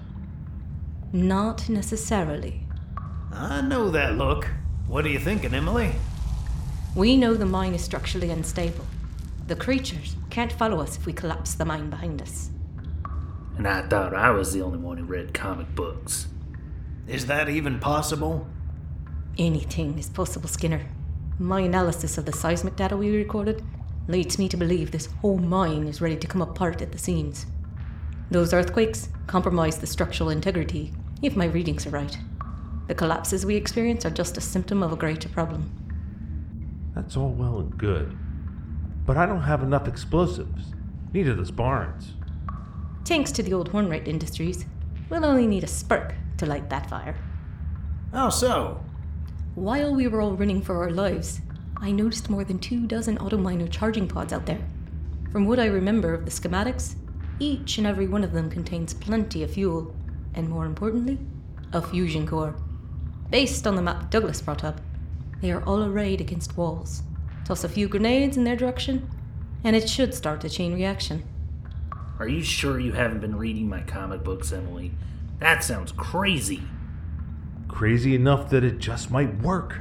Not necessarily. I know that look. What are you thinking, Emily? We know the mine is structurally unstable. The creatures can't follow us if we collapse the mine behind us. And I thought I was the only one who read comic books. Is that even possible? Anything is possible, Skinner. My analysis of the seismic data we recorded leads me to believe this whole mine is ready to come apart at the seams. Those earthquakes compromise the structural integrity, if my readings are right. The collapses we experience are just a symptom of a greater problem. That's all well and good. But I don't have enough explosives. Neither does Barnes. Thanks to the old Hornwright Industries, we'll only need a spark to light that fire. How so? While we were all running for our lives, I noticed more than two dozen autominer charging pods out there. From what I remember of the schematics, each and every one of them contains plenty of fuel, and more importantly, a fusion core. Based on the map Douglas brought up, they are all arrayed against walls. Toss a few grenades in their direction, and it should start a chain reaction. Are you sure you haven't been reading my comic books, Emily? That sounds crazy. Crazy enough that it just might work.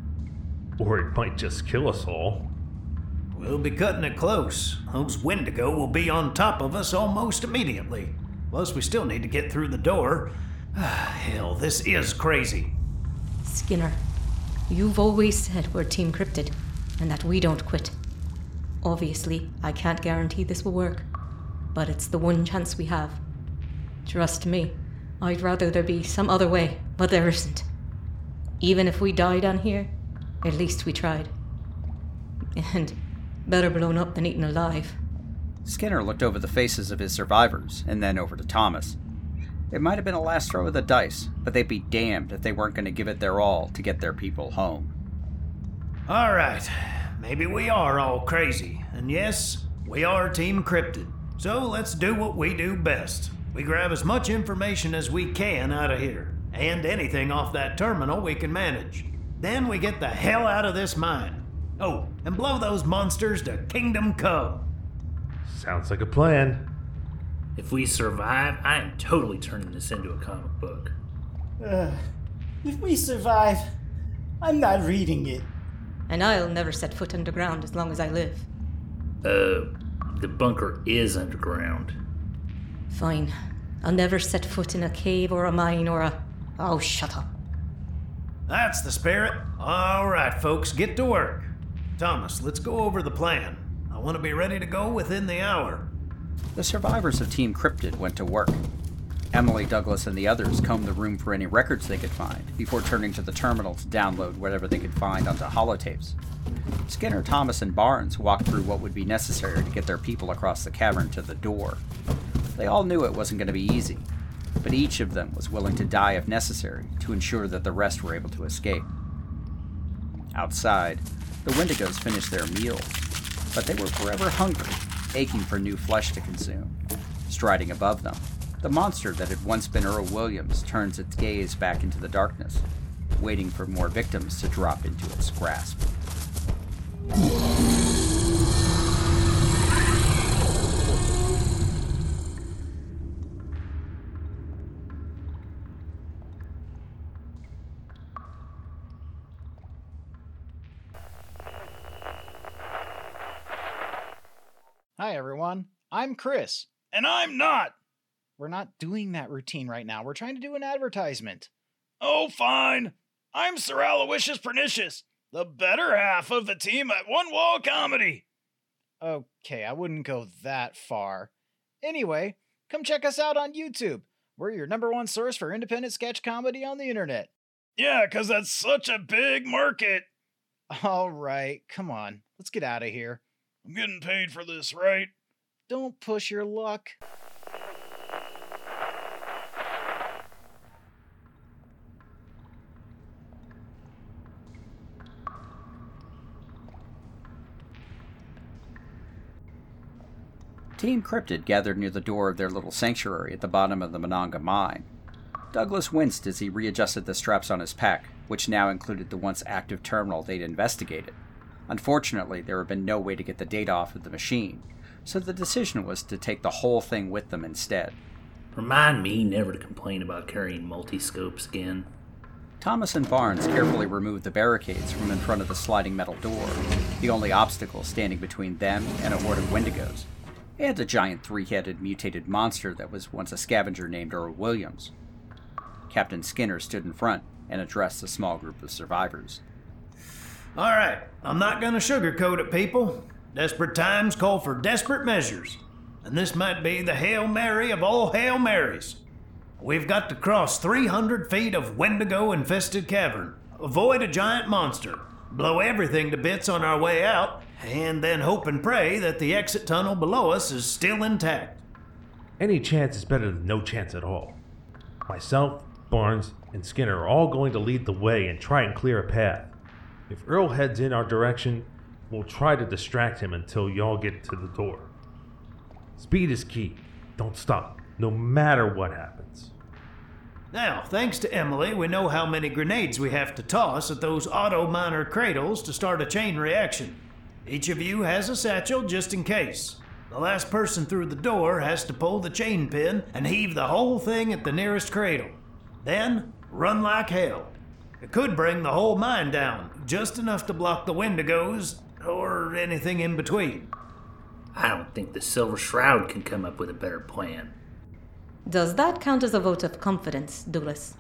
Or it might just kill us all. We'll be cutting it close. Those Wendigo will be on top of us almost immediately. Plus, we still need to get through the door. Hell, this is crazy. Skinner, you've always said we're Team Cryptid, and that we don't quit. Obviously, I can't guarantee this will work, but it's the one chance we have. Trust me, I'd rather there be some other way, but there isn't. Even if we die down here, at least we tried. And better blown up than eaten alive. Skinner looked over the faces of his survivors, and then over to Thomas. It might have been a last throw of the dice, but they'd be damned if they weren't going to give it their all to get their people home. All right, maybe we are all crazy, and yes, we are Team Cryptid. So let's do what we do best. We grab as much information as we can out of here, and anything off that terminal we can manage. Then we get the hell out of this mine. Oh, and blow those monsters to Kingdom Come. Sounds like a plan. If we survive, I am totally turning this into a comic book. Uh, if we survive, I'm not reading it. And I'll never set foot underground as long as I live. Uh, the bunker is underground. Fine. I'll never set foot in a cave or a mine or a... Oh, shut up. That's the spirit. All right, folks, get to work. Thomas, let's go over the plan. I want to be ready to go within the hour. The survivors of Team Cryptid went to work. Emily, Douglas, and the others combed the room for any records they could find before turning to the terminal to download whatever they could find onto holotapes. Skinner, Thomas, and Barnes walked through what would be necessary to get their people across the cavern to the door. They all knew it wasn't going to be easy, but each of them was willing to die if necessary to ensure that the rest were able to escape. Outside, the Wendigos finished their meal, but they were forever hungry, aching for new flesh to consume. Striding above them, the monster that had once been Earl Williams turns its gaze back into the darkness, waiting for more victims to drop into its grasp. Hi, everyone. I'm Chris. And I'm not. We're not doing that routine right now. We're trying to do an advertisement. Oh, fine. I'm Sir Aloysius Pernicious, the better half of the team at One Wall Comedy. Okay, I wouldn't go that far. Anyway, come check us out on YouTube. We're your number one source for independent sketch comedy on the internet. Yeah, 'cause that's such a big market. All right, come on. Let's get out of here. I'm getting paid for this, right? Don't push your luck. Team Cryptid gathered near the door of their little sanctuary at the bottom of the Monongah mine. Douglas winced as he readjusted the straps on his pack, which now included the once active terminal they'd investigated. Unfortunately, there had been no way to get the data off of the machine, so the decision was to take the whole thing with them instead. Remind me never to complain about carrying multi-scopes again. Thomas and Barnes carefully removed the barricades from in front of the sliding metal door, the only obstacle standing between them and a horde of Wendigos, and a giant three-headed mutated monster that was once a scavenger named Earl Williams. Captain Skinner stood in front and addressed the small group of survivors. All right, I'm not going to sugarcoat it, people. Desperate times call for desperate measures, and this might be the Hail Mary of all Hail Marys. We've got to cross three hundred feet of Wendigo-infested cavern, avoid a giant monster, blow everything to bits on our way out, and then hope and pray that the exit tunnel below us is still intact. Any chance is better than no chance at all. Myself, Barnes, and Skinner are all going to lead the way and try and clear a path. If Earl heads in our direction, we'll try to distract him until y'all get to the door. Speed is key. Don't stop, no matter what happens. Now, thanks to Emily, we know how many grenades we have to toss at those auto miner cradles to start a chain reaction. Each of you has a satchel just in case. The last person through the door has to pull the chain pin and heave the whole thing at the nearest cradle. Then, run like hell. It could bring the whole mine down, just enough to block the Wendigos, or anything in between. I don't think the Silver Shroud can come up with a better plan. Does that count as a vote of confidence, Douglas?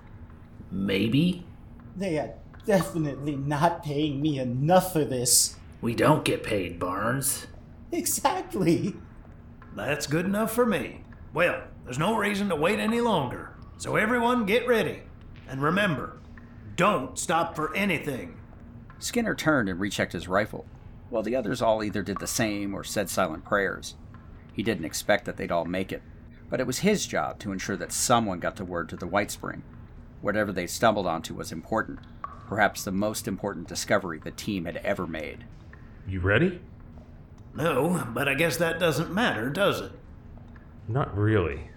Maybe. They are definitely not paying me enough for this. We don't get paid, Barnes. Exactly. That's good enough for me. Well, there's no reason to wait any longer. So everyone get ready. And remember, don't stop for anything. Skinner turned and rechecked his rifle, while the others all either did the same or said silent prayers. He didn't expect that they'd all make it, but it was his job to ensure that someone got the word to the White Spring. Whatever they stumbled onto was important, perhaps the most important discovery the team had ever made. You ready? No, but I guess that doesn't matter, does it? Not really.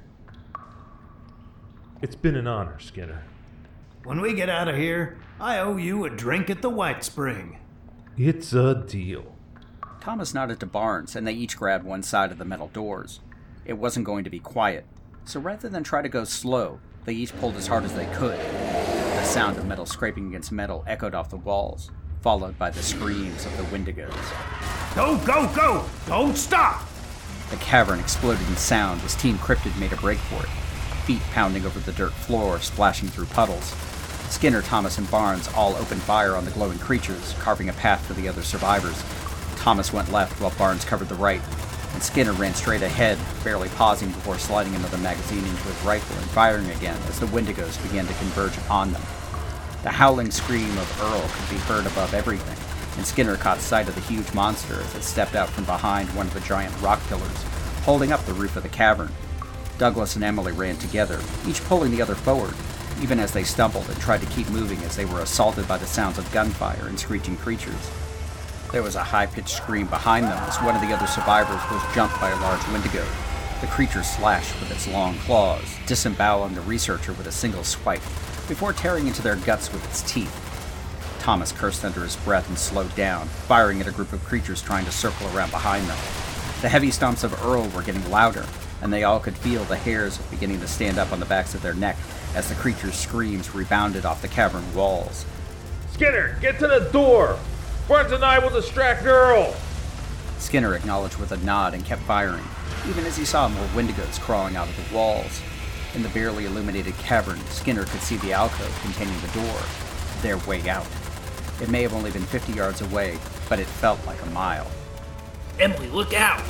It's been an honor, Skinner. When we get out of here, I owe you a drink at the White Spring. It's a deal. Thomas nodded to Barnes, and they each grabbed one side of the metal doors. It wasn't going to be quiet, so rather than try to go slow, they each pulled as hard as they could. The sound of metal scraping against metal echoed off the walls, followed by the screams of the Wendigos. Go, go, go! Don't stop! The cavern exploded in sound as Team Cryptid made a break for it, feet pounding over the dirt floor, splashing through puddles. Skinner, Thomas, and Barnes all opened fire on the glowing creatures, carving a path for the other survivors. Thomas went left while Barnes covered the right, and Skinner ran straight ahead, barely pausing before sliding another magazine into his rifle and firing again as the Wendigos began to converge upon them. The howling scream of Earl could be heard above everything, and Skinner caught sight of the huge monster as it stepped out from behind one of the giant rock pillars, holding up the roof of the cavern. Douglas and Emily ran together, each pulling the other forward, even as they stumbled and tried to keep moving as they were assaulted by the sounds of gunfire and screeching creatures. There was a high-pitched scream behind them as one of the other survivors was jumped by a large Wendigo. The creature slashed with its long claws, disemboweling the researcher with a single swipe, before tearing into their guts with its teeth. Thomas cursed under his breath and slowed down, firing at a group of creatures trying to circle around behind them. The heavy stomps of Earl were getting louder, and they all could feel the hairs beginning to stand up on the backs of their neck as the creature's screams rebounded off the cavern walls. Skinner, get to the door! Barnes and I will distract Earl! Skinner acknowledged with a nod and kept firing, even as he saw more Wendigos crawling out of the walls. In the barely illuminated cavern, Skinner could see the alcove containing the door, their way out. It may have only been fifty yards away, but it felt like a mile. Emily, look out!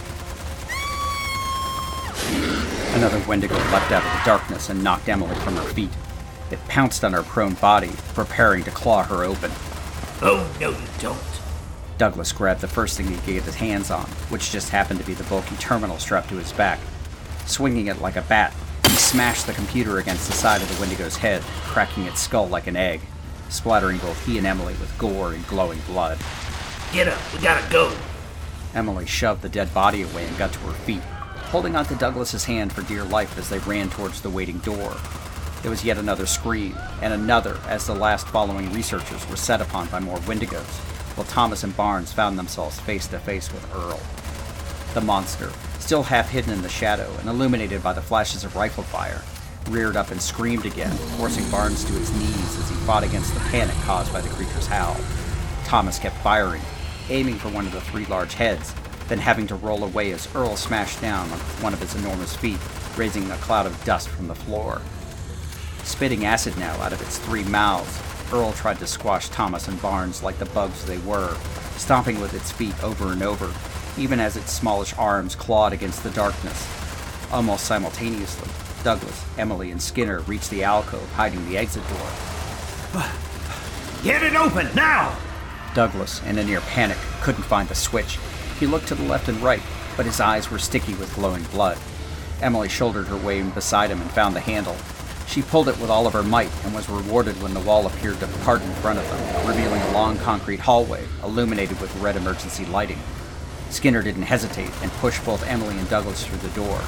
Another Wendigo leapt out of the darkness and knocked Emily from her feet. It pounced on her prone body, preparing to claw her open. Oh, no you don't. Douglas grabbed the first thing he could get his hands on, which just happened to be the bulky terminal strapped to his back. Swinging it like a bat, he smashed the computer against the side of the Wendigo's head, cracking its skull like an egg, splattering both he and Emily with gore and glowing blood. Get up, we gotta go. Emily shoved the dead body away and got to her feet, holding onto Douglas's hand for dear life as they ran towards the waiting door. There was yet another scream, and another as the last following researchers were set upon by more Wendigos, while Thomas and Barnes found themselves face to face with Earl. The monster, still half hidden in the shadow and illuminated by the flashes of rifle fire, reared up and screamed again, forcing Barnes to his knees as he fought against the panic caused by the creature's howl. Thomas kept firing, aiming for one of the three large heads, then having to roll away as Earl smashed down on one of his enormous feet, raising a cloud of dust from the floor. Spitting acid now out of its three mouths, Earl tried to squash Thomas and Barnes like the bugs they were, stomping with its feet over and over, even as its smallish arms clawed against the darkness. Almost simultaneously, Douglas, Emily, and Skinner reached the alcove hiding the exit door. Get it open, now! Douglas, in a near panic, couldn't find the switch. He looked to the left and right, but his eyes were sticky with glowing blood. Emily shouldered her way beside him and found the handle. She pulled it with all of her might and was rewarded when the wall appeared to part in front of them, revealing a long concrete hallway illuminated with red emergency lighting. Skinner didn't hesitate and pushed both Emily and Douglas through the door.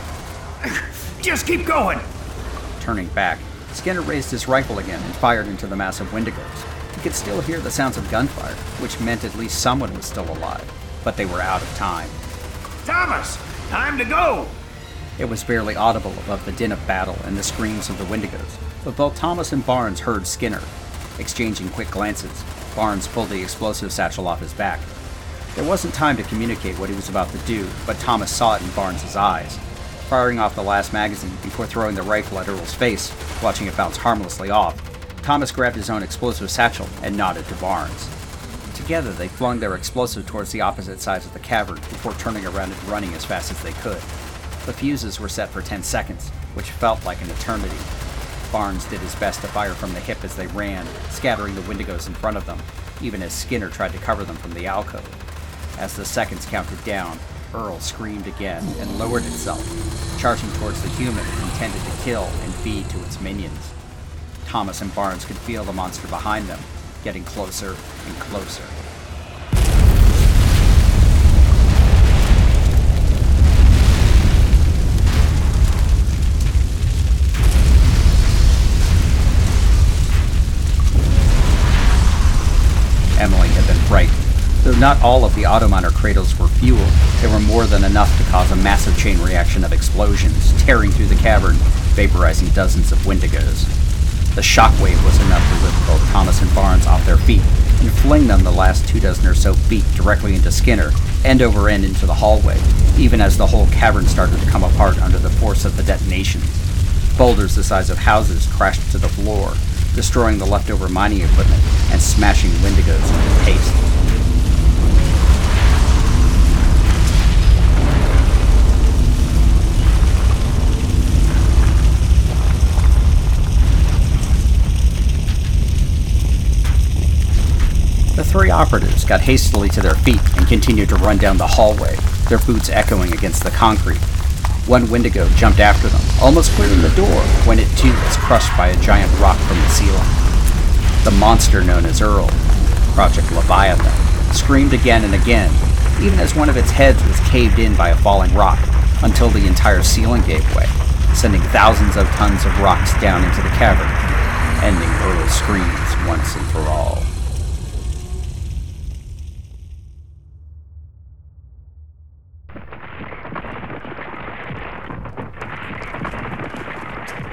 Just keep going! Turning back, Skinner raised his rifle again and fired into the mass of Wendigos. He could still hear the sounds of gunfire, which meant at least someone was still alive, but they were out of time. Thomas! Time to go! It was barely audible above the din of battle and the screams of the Wendigos, but both Thomas and Barnes heard Skinner. Exchanging quick glances, Barnes pulled the explosive satchel off his back. There wasn't time to communicate what he was about to do, but Thomas saw it in Barnes' eyes. Firing off the last magazine before throwing the rifle at Earl's face, watching it bounce harmlessly off, Thomas grabbed his own explosive satchel and nodded to Barnes. Together, they flung their explosive towards the opposite sides of the cavern before turning around and running as fast as they could. The fuses were set for ten seconds, which felt like an eternity. Barnes did his best to fire from the hip as they ran, scattering the Wendigos in front of them, even as Skinner tried to cover them from the alcove. As the seconds counted down, Earl screamed again and lowered itself, charging towards the human it intended to kill and feed to its minions. Thomas and Barnes could feel the monster behind them, getting closer and closer. Emily had been right. Though not all of the Autominer cradles were fueled, they were more than enough to cause a massive chain reaction of explosions, tearing through the cavern, vaporizing dozens of Wendigos. The shockwave was enough to lift both Thomas and Barnes off their feet and fling them the last two dozen or so feet directly into Skinner, end over end into the hallway, even as the whole cavern started to come apart under the force of the detonations. Boulders the size of houses crashed to the floor, destroying the leftover mining equipment and smashing Wendigos into paste. The three operatives got hastily to their feet and continued to run down the hallway, their boots echoing against the concrete. One Wendigo jumped after them, almost clearing the door, when it too was crushed by a giant rock from the ceiling. The monster known as Earl, Project Leviathan, screamed again and again, even as one of its heads was caved in by a falling rock, until the entire ceiling gave way, sending thousands of tons of rocks down into the cavern, ending Earl's screams once and for all.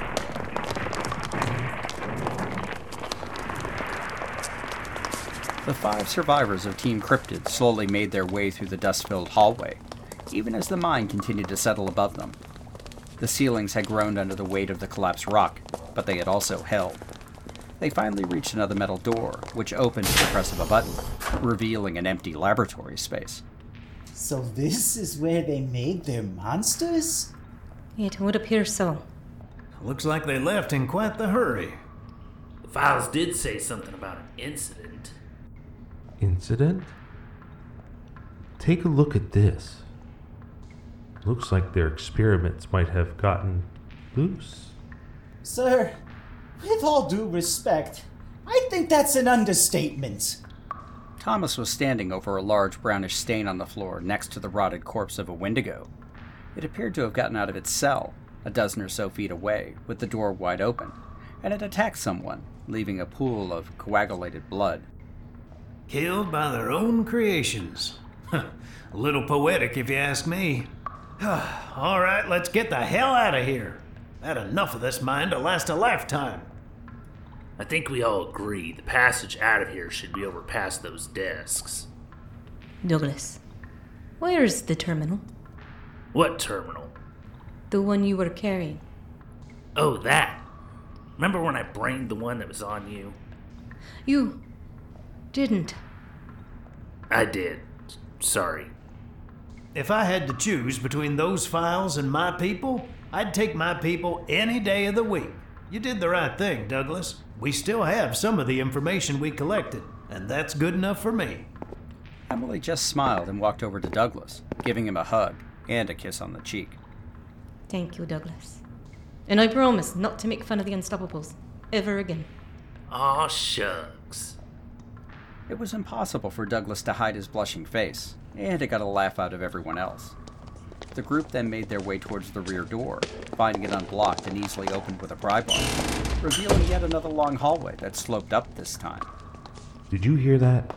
The The five survivors of Team Cryptid slowly made their way through the dust-filled hallway, even as the mine continued to settle above them. The ceilings had groaned under the weight of the collapsed rock, but they had also held. They finally reached another metal door, which opened at the press of a button, revealing an empty laboratory space. So this is where they made their monsters? It would appear so. Looks like they left in quite the hurry. The files did say something about an incident. Incident? Take a look at this. Looks like their experiments might have gotten loose. Sir, with all due respect, I think that's an understatement. Thomas was standing over a large brownish stain on the floor next to the rotted corpse of a Wendigo. It appeared to have gotten out of its cell, a dozen or so feet away, with the door wide open, and it attacked someone, leaving a pool of coagulated blood. Killed by their own creations. A little poetic, if you ask me. All right, let's get the hell out of here. Had enough of this mine to last a lifetime. I think we all agree the passage out of here should be over past those desks. Douglas, where's the terminal? What terminal? The one you were carrying. Oh, that. Remember when I brained the one that was on you? You didn't. I did. Sorry. If I had to choose between those files and my people, I'd take my people any day of the week. You did the right thing, Douglas. We still have some of the information we collected, and that's good enough for me. Emily just smiled and walked over to Douglas, giving him a hug and a kiss on the cheek. Thank you, Douglas. And I promise not to make fun of the Unstoppables. Ever again. Aw, shucks. It was impossible for Douglas to hide his blushing face, and it got a laugh out of everyone else. The group then made their way towards the rear door, finding it unblocked and easily opened with a pry bar, revealing yet another long hallway that sloped up this time. Did you hear that?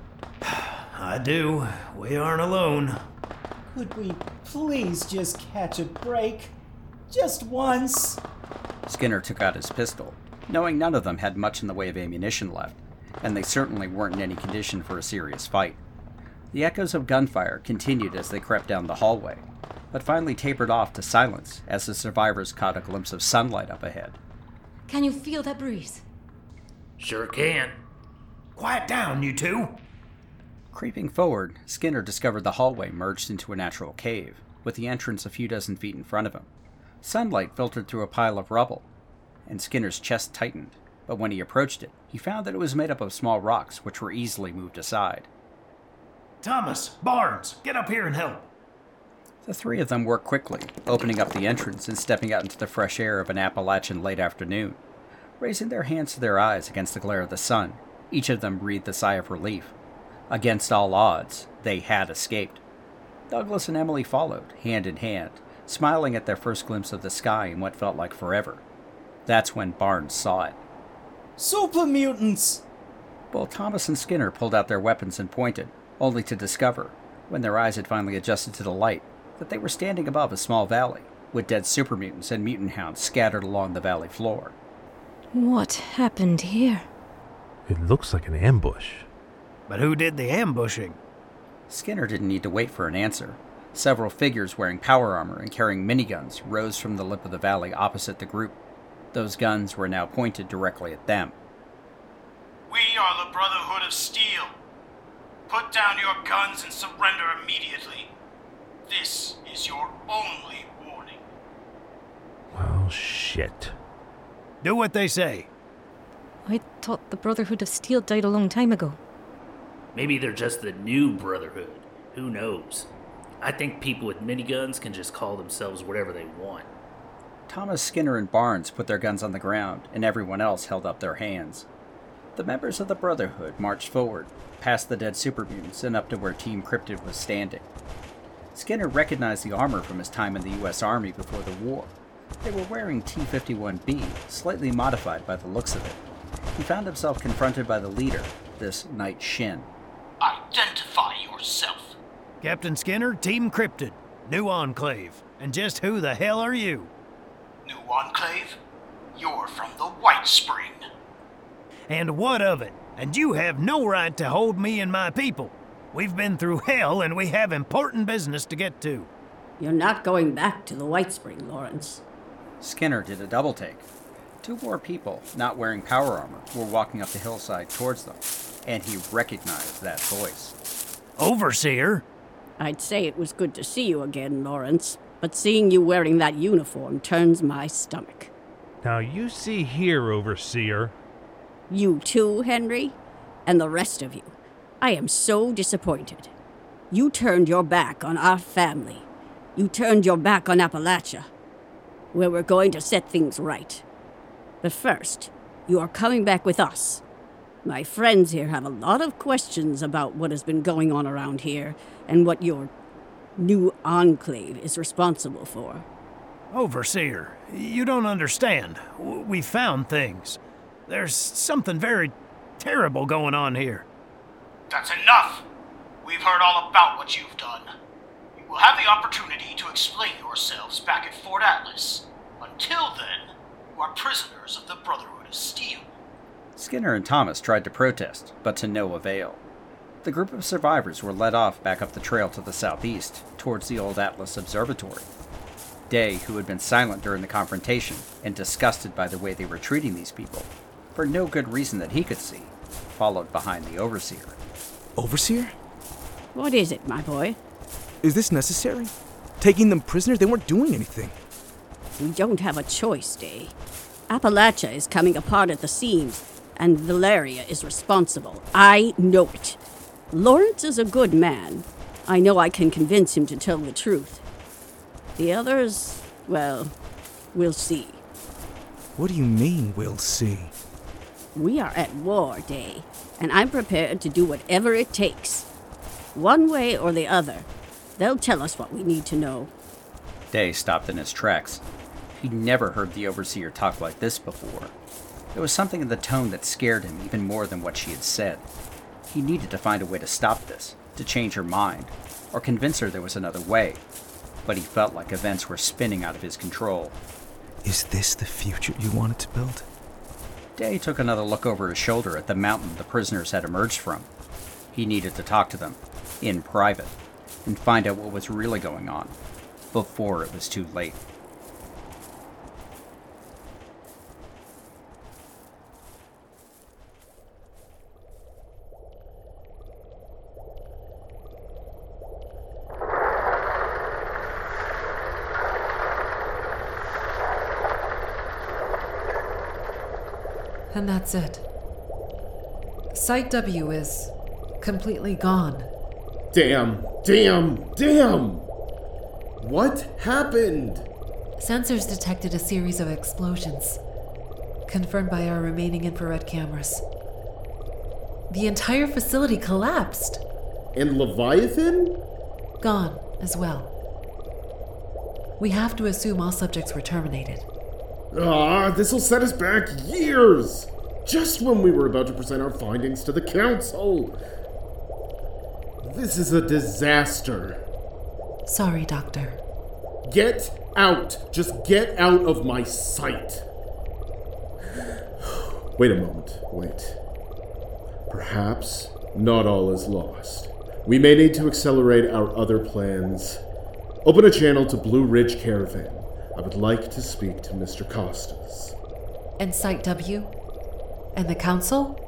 I do. We aren't alone. Could we please just catch a break? Just once? Skinner took out his pistol, knowing none of them had much in the way of ammunition left, and they certainly weren't in any condition for a serious fight. The echoes of gunfire continued as they crept down the hallway, but finally tapered off to silence as the survivors caught a glimpse of sunlight up ahead. Can you feel that breeze? Sure can. Quiet down, you two. Creeping forward, Skinner discovered the hallway merged into a natural cave, with the entrance a few dozen feet in front of him. Sunlight filtered through a pile of rubble, and Skinner's chest tightened, but when he approached it, he found that it was made up of small rocks which were easily moved aside. Thomas, Barnes, get up here and help. The three of them worked quickly, opening up the entrance and stepping out into the fresh air of an Appalachian late afternoon. Raising their hands to their eyes against the glare of the sun, each of them breathed a sigh of relief. Against all odds, they had escaped. Douglas and Emily followed, hand in hand, smiling at their first glimpse of the sky in what felt like forever. That's when Barnes saw it. Super mutants! Both Thomas and Skinner pulled out their weapons and pointed, only to discover, when their eyes had finally adjusted to the light, that they were standing above a small valley, with dead super mutants and mutant hounds scattered along the valley floor. What happened here? It looks like an ambush. But who did the ambushing? Skinner didn't need to wait for an answer. Several figures wearing power armor and carrying miniguns rose from the lip of the valley opposite the group. Those guns were now pointed directly at them. We are the Brotherhood of Steel. Put down your guns and surrender immediately. This is your only warning. Well, shit. Do what they say. I thought the Brotherhood of Steel died a long time ago. Maybe they're just the new Brotherhood. Who knows? I think people with miniguns can just call themselves whatever they want. Thomas, Skinner, and Barnes put their guns on the ground, and everyone else held up their hands. The members of the Brotherhood marched forward, past the dead super mutants, and up to where Team Cryptid was standing. Skinner recognized the armor from his time in the U S Army before the war. They were wearing T fifty-one B, slightly modified by the looks of it. He found himself confronted by the leader, this Knight Shin. Identify yourself. Captain Skinner, Team Cryptid, New Enclave. And just who the hell are you? New Enclave? You're from the White Spring. And what of it? And you have no right to hold me and my people. We've been through hell and we have important business to get to. You're not going back to the White Spring, Lawrence. Skinner did a double take. Two more people, not wearing power armor, were walking up the hillside towards them, and he recognized that voice. Overseer? I'd say it was good to see you again, Lawrence, but seeing you wearing that uniform turns my stomach. Now you see here, Overseer. You too, Henry? And the rest of you. I am so disappointed. You turned your back on our family. You turned your back on Appalachia, where we're going to set things right. But first, you are coming back with us. My friends here have a lot of questions about what has been going on around here and what your new enclave is responsible for. Overseer, you don't understand. We found things. There's something very terrible going on here. That's enough! We've heard all about what you've done. You will have the opportunity to explain yourselves back at Fort Atlas. Until then, you are prisoners of the Brotherhood of Steel. Skinner and Thomas tried to protest, but to no avail. The group of survivors were led off back up the trail to the southeast, towards the old Atlas Observatory. Day, who had been silent during the confrontation and disgusted by the way they were treating these people, for no good reason that he could see, followed behind the Overseer. Overseer? What is it, my boy? Is this necessary? Taking them prisoners? They weren't doing anything. We don't have a choice, Day. Appalachia is coming apart at the seams, and Valeria is responsible. I know it. Lawrence is a good man. I know I can convince him to tell the truth. The others, well, we'll see. What do you mean, we'll see? We are at war, Day, and I'm prepared to do whatever it takes. One way or the other, they'll tell us what we need to know. Day stopped in his tracks. He'd never heard the Overseer talk like this before. There was something in the tone that scared him even more than what she had said. He needed to find a way to stop this, to change her mind, or convince her there was another way. But he felt like events were spinning out of his control. Is this the future you wanted to build? Day took another look over his shoulder at the mountain the prisoners had emerged from. He needed to talk to them, in private, and find out what was really going on, before it was too late. And that's it. Site W is completely gone. Damn, damn, damn! What happened? Sensors detected a series of explosions, confirmed by our remaining infrared cameras. The entire facility collapsed. And Leviathan? Gone as well. We have to assume all subjects were terminated. Ah, this'll set us back years! Just when we were about to present our findings to the Council! This is a disaster. Sorry, Doctor. Get out! Just get out of my sight! Wait a moment, wait. Perhaps not all is lost. We may need to accelerate our other plans. Open a channel to Blue Ridge Caravan. I would like to speak to Mister Costas. And Site W? And the Council?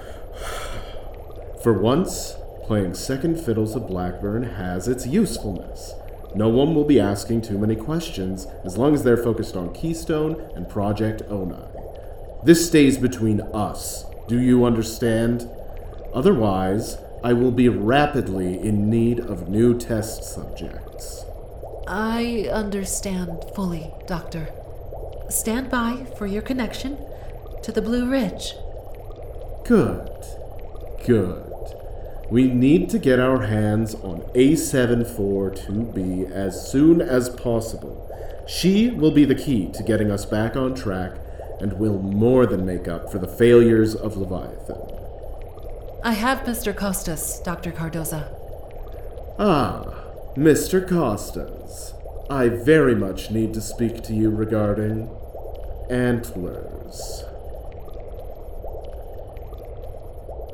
For once, playing second fiddle to Blackburn has its usefulness. No one will be asking too many questions as long as they're focused on Keystone and Project Onai. This stays between us. Do you understand? Otherwise, I will be rapidly in need of new test subjects. I understand fully, Doctor. Stand by for your connection to the Blue Ridge. Good. Good. We need to get our hands on A seven forty-two B as soon as possible. She will be the key to getting us back on track and will more than make up for the failures of Leviathan. I have Mister Costas, Doctor Cardoza. Ah, Mister Costas. I very much need to speak to you regarding antlers.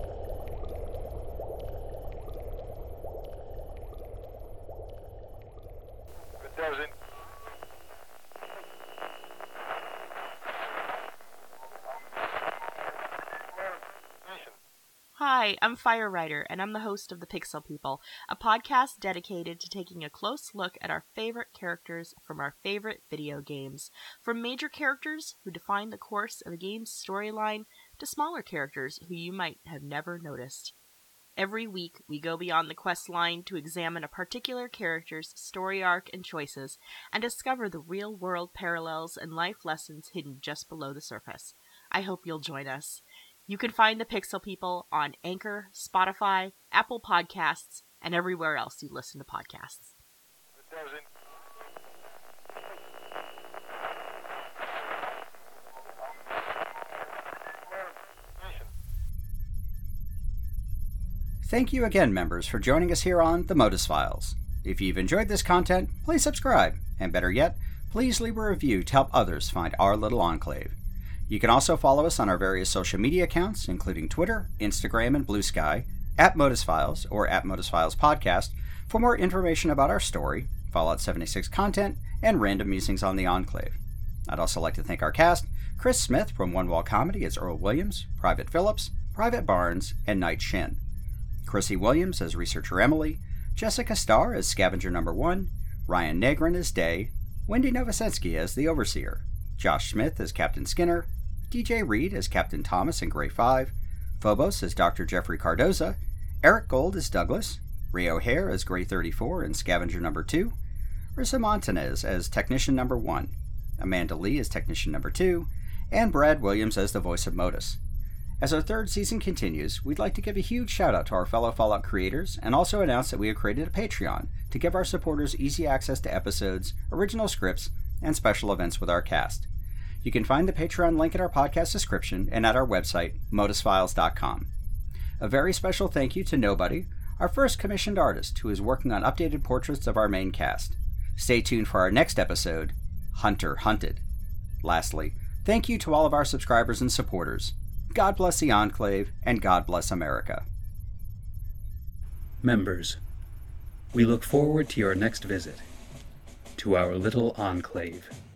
Hi, I'm Fire Rider, and I'm the host of The Pixel People, a podcast dedicated to taking a close look at our favorite characters from our favorite video games. From major characters who define the course of a game's storyline to smaller characters who you might have never noticed. Every week, we go beyond the quest line to examine a particular character's story arc and choices, and discover the real-world parallels and life lessons hidden just below the surface. I hope you'll join us. You can find The Pixel People on Anchor, Spotify, Apple Podcasts, and everywhere else you listen to podcasts. Thank you again, members, for joining us here on The Modus Files. If you've enjoyed this content, please subscribe, and better yet, please leave a review to help others find our little enclave. You can also follow us on our various social media accounts, including Twitter, Instagram, and Blue Sky, at Modus Files or at Modus Files Podcast, for more information about our story, Fallout seventy-six content, and random musings on the Enclave. I'd also like to thank our cast, Chris Smith from One Wall Comedy as Earl Williams, Private Phillips, Private Barnes, and Knight Shin, Chrissy Williams as Researcher Emily, Jessica Starr as Scavenger Number One, Ryan Negrin as Day, Wendy Novoselsky as the Overseer, Josh Smith as Captain Skinner, D J Reed as Captain Thomas in Grey five, Phobos as Doctor Jeffrey Cardoza, Eric Gold as Douglas, Ray O'Hare as Grey thirty-four and Scavenger Number two, Rissa Montanez as Technician Number one, Amanda Lee as Technician Number two, and Brad Williams as the voice of Modus. As our third season continues, we'd like to give a huge shout out to our fellow Fallout creators and also announce that we have created a Patreon to give our supporters easy access to episodes, original scripts, and special events with our cast. You can find the Patreon link in our podcast description and at our website, modus files dot com. A very special thank you to Nobody, our first commissioned artist who is working on updated portraits of our main cast. Stay tuned for our next episode, Hunter Hunted. Lastly, thank you to all of our subscribers and supporters. God bless the Enclave, and God bless America. Members, we look forward to your next visit to our little enclave.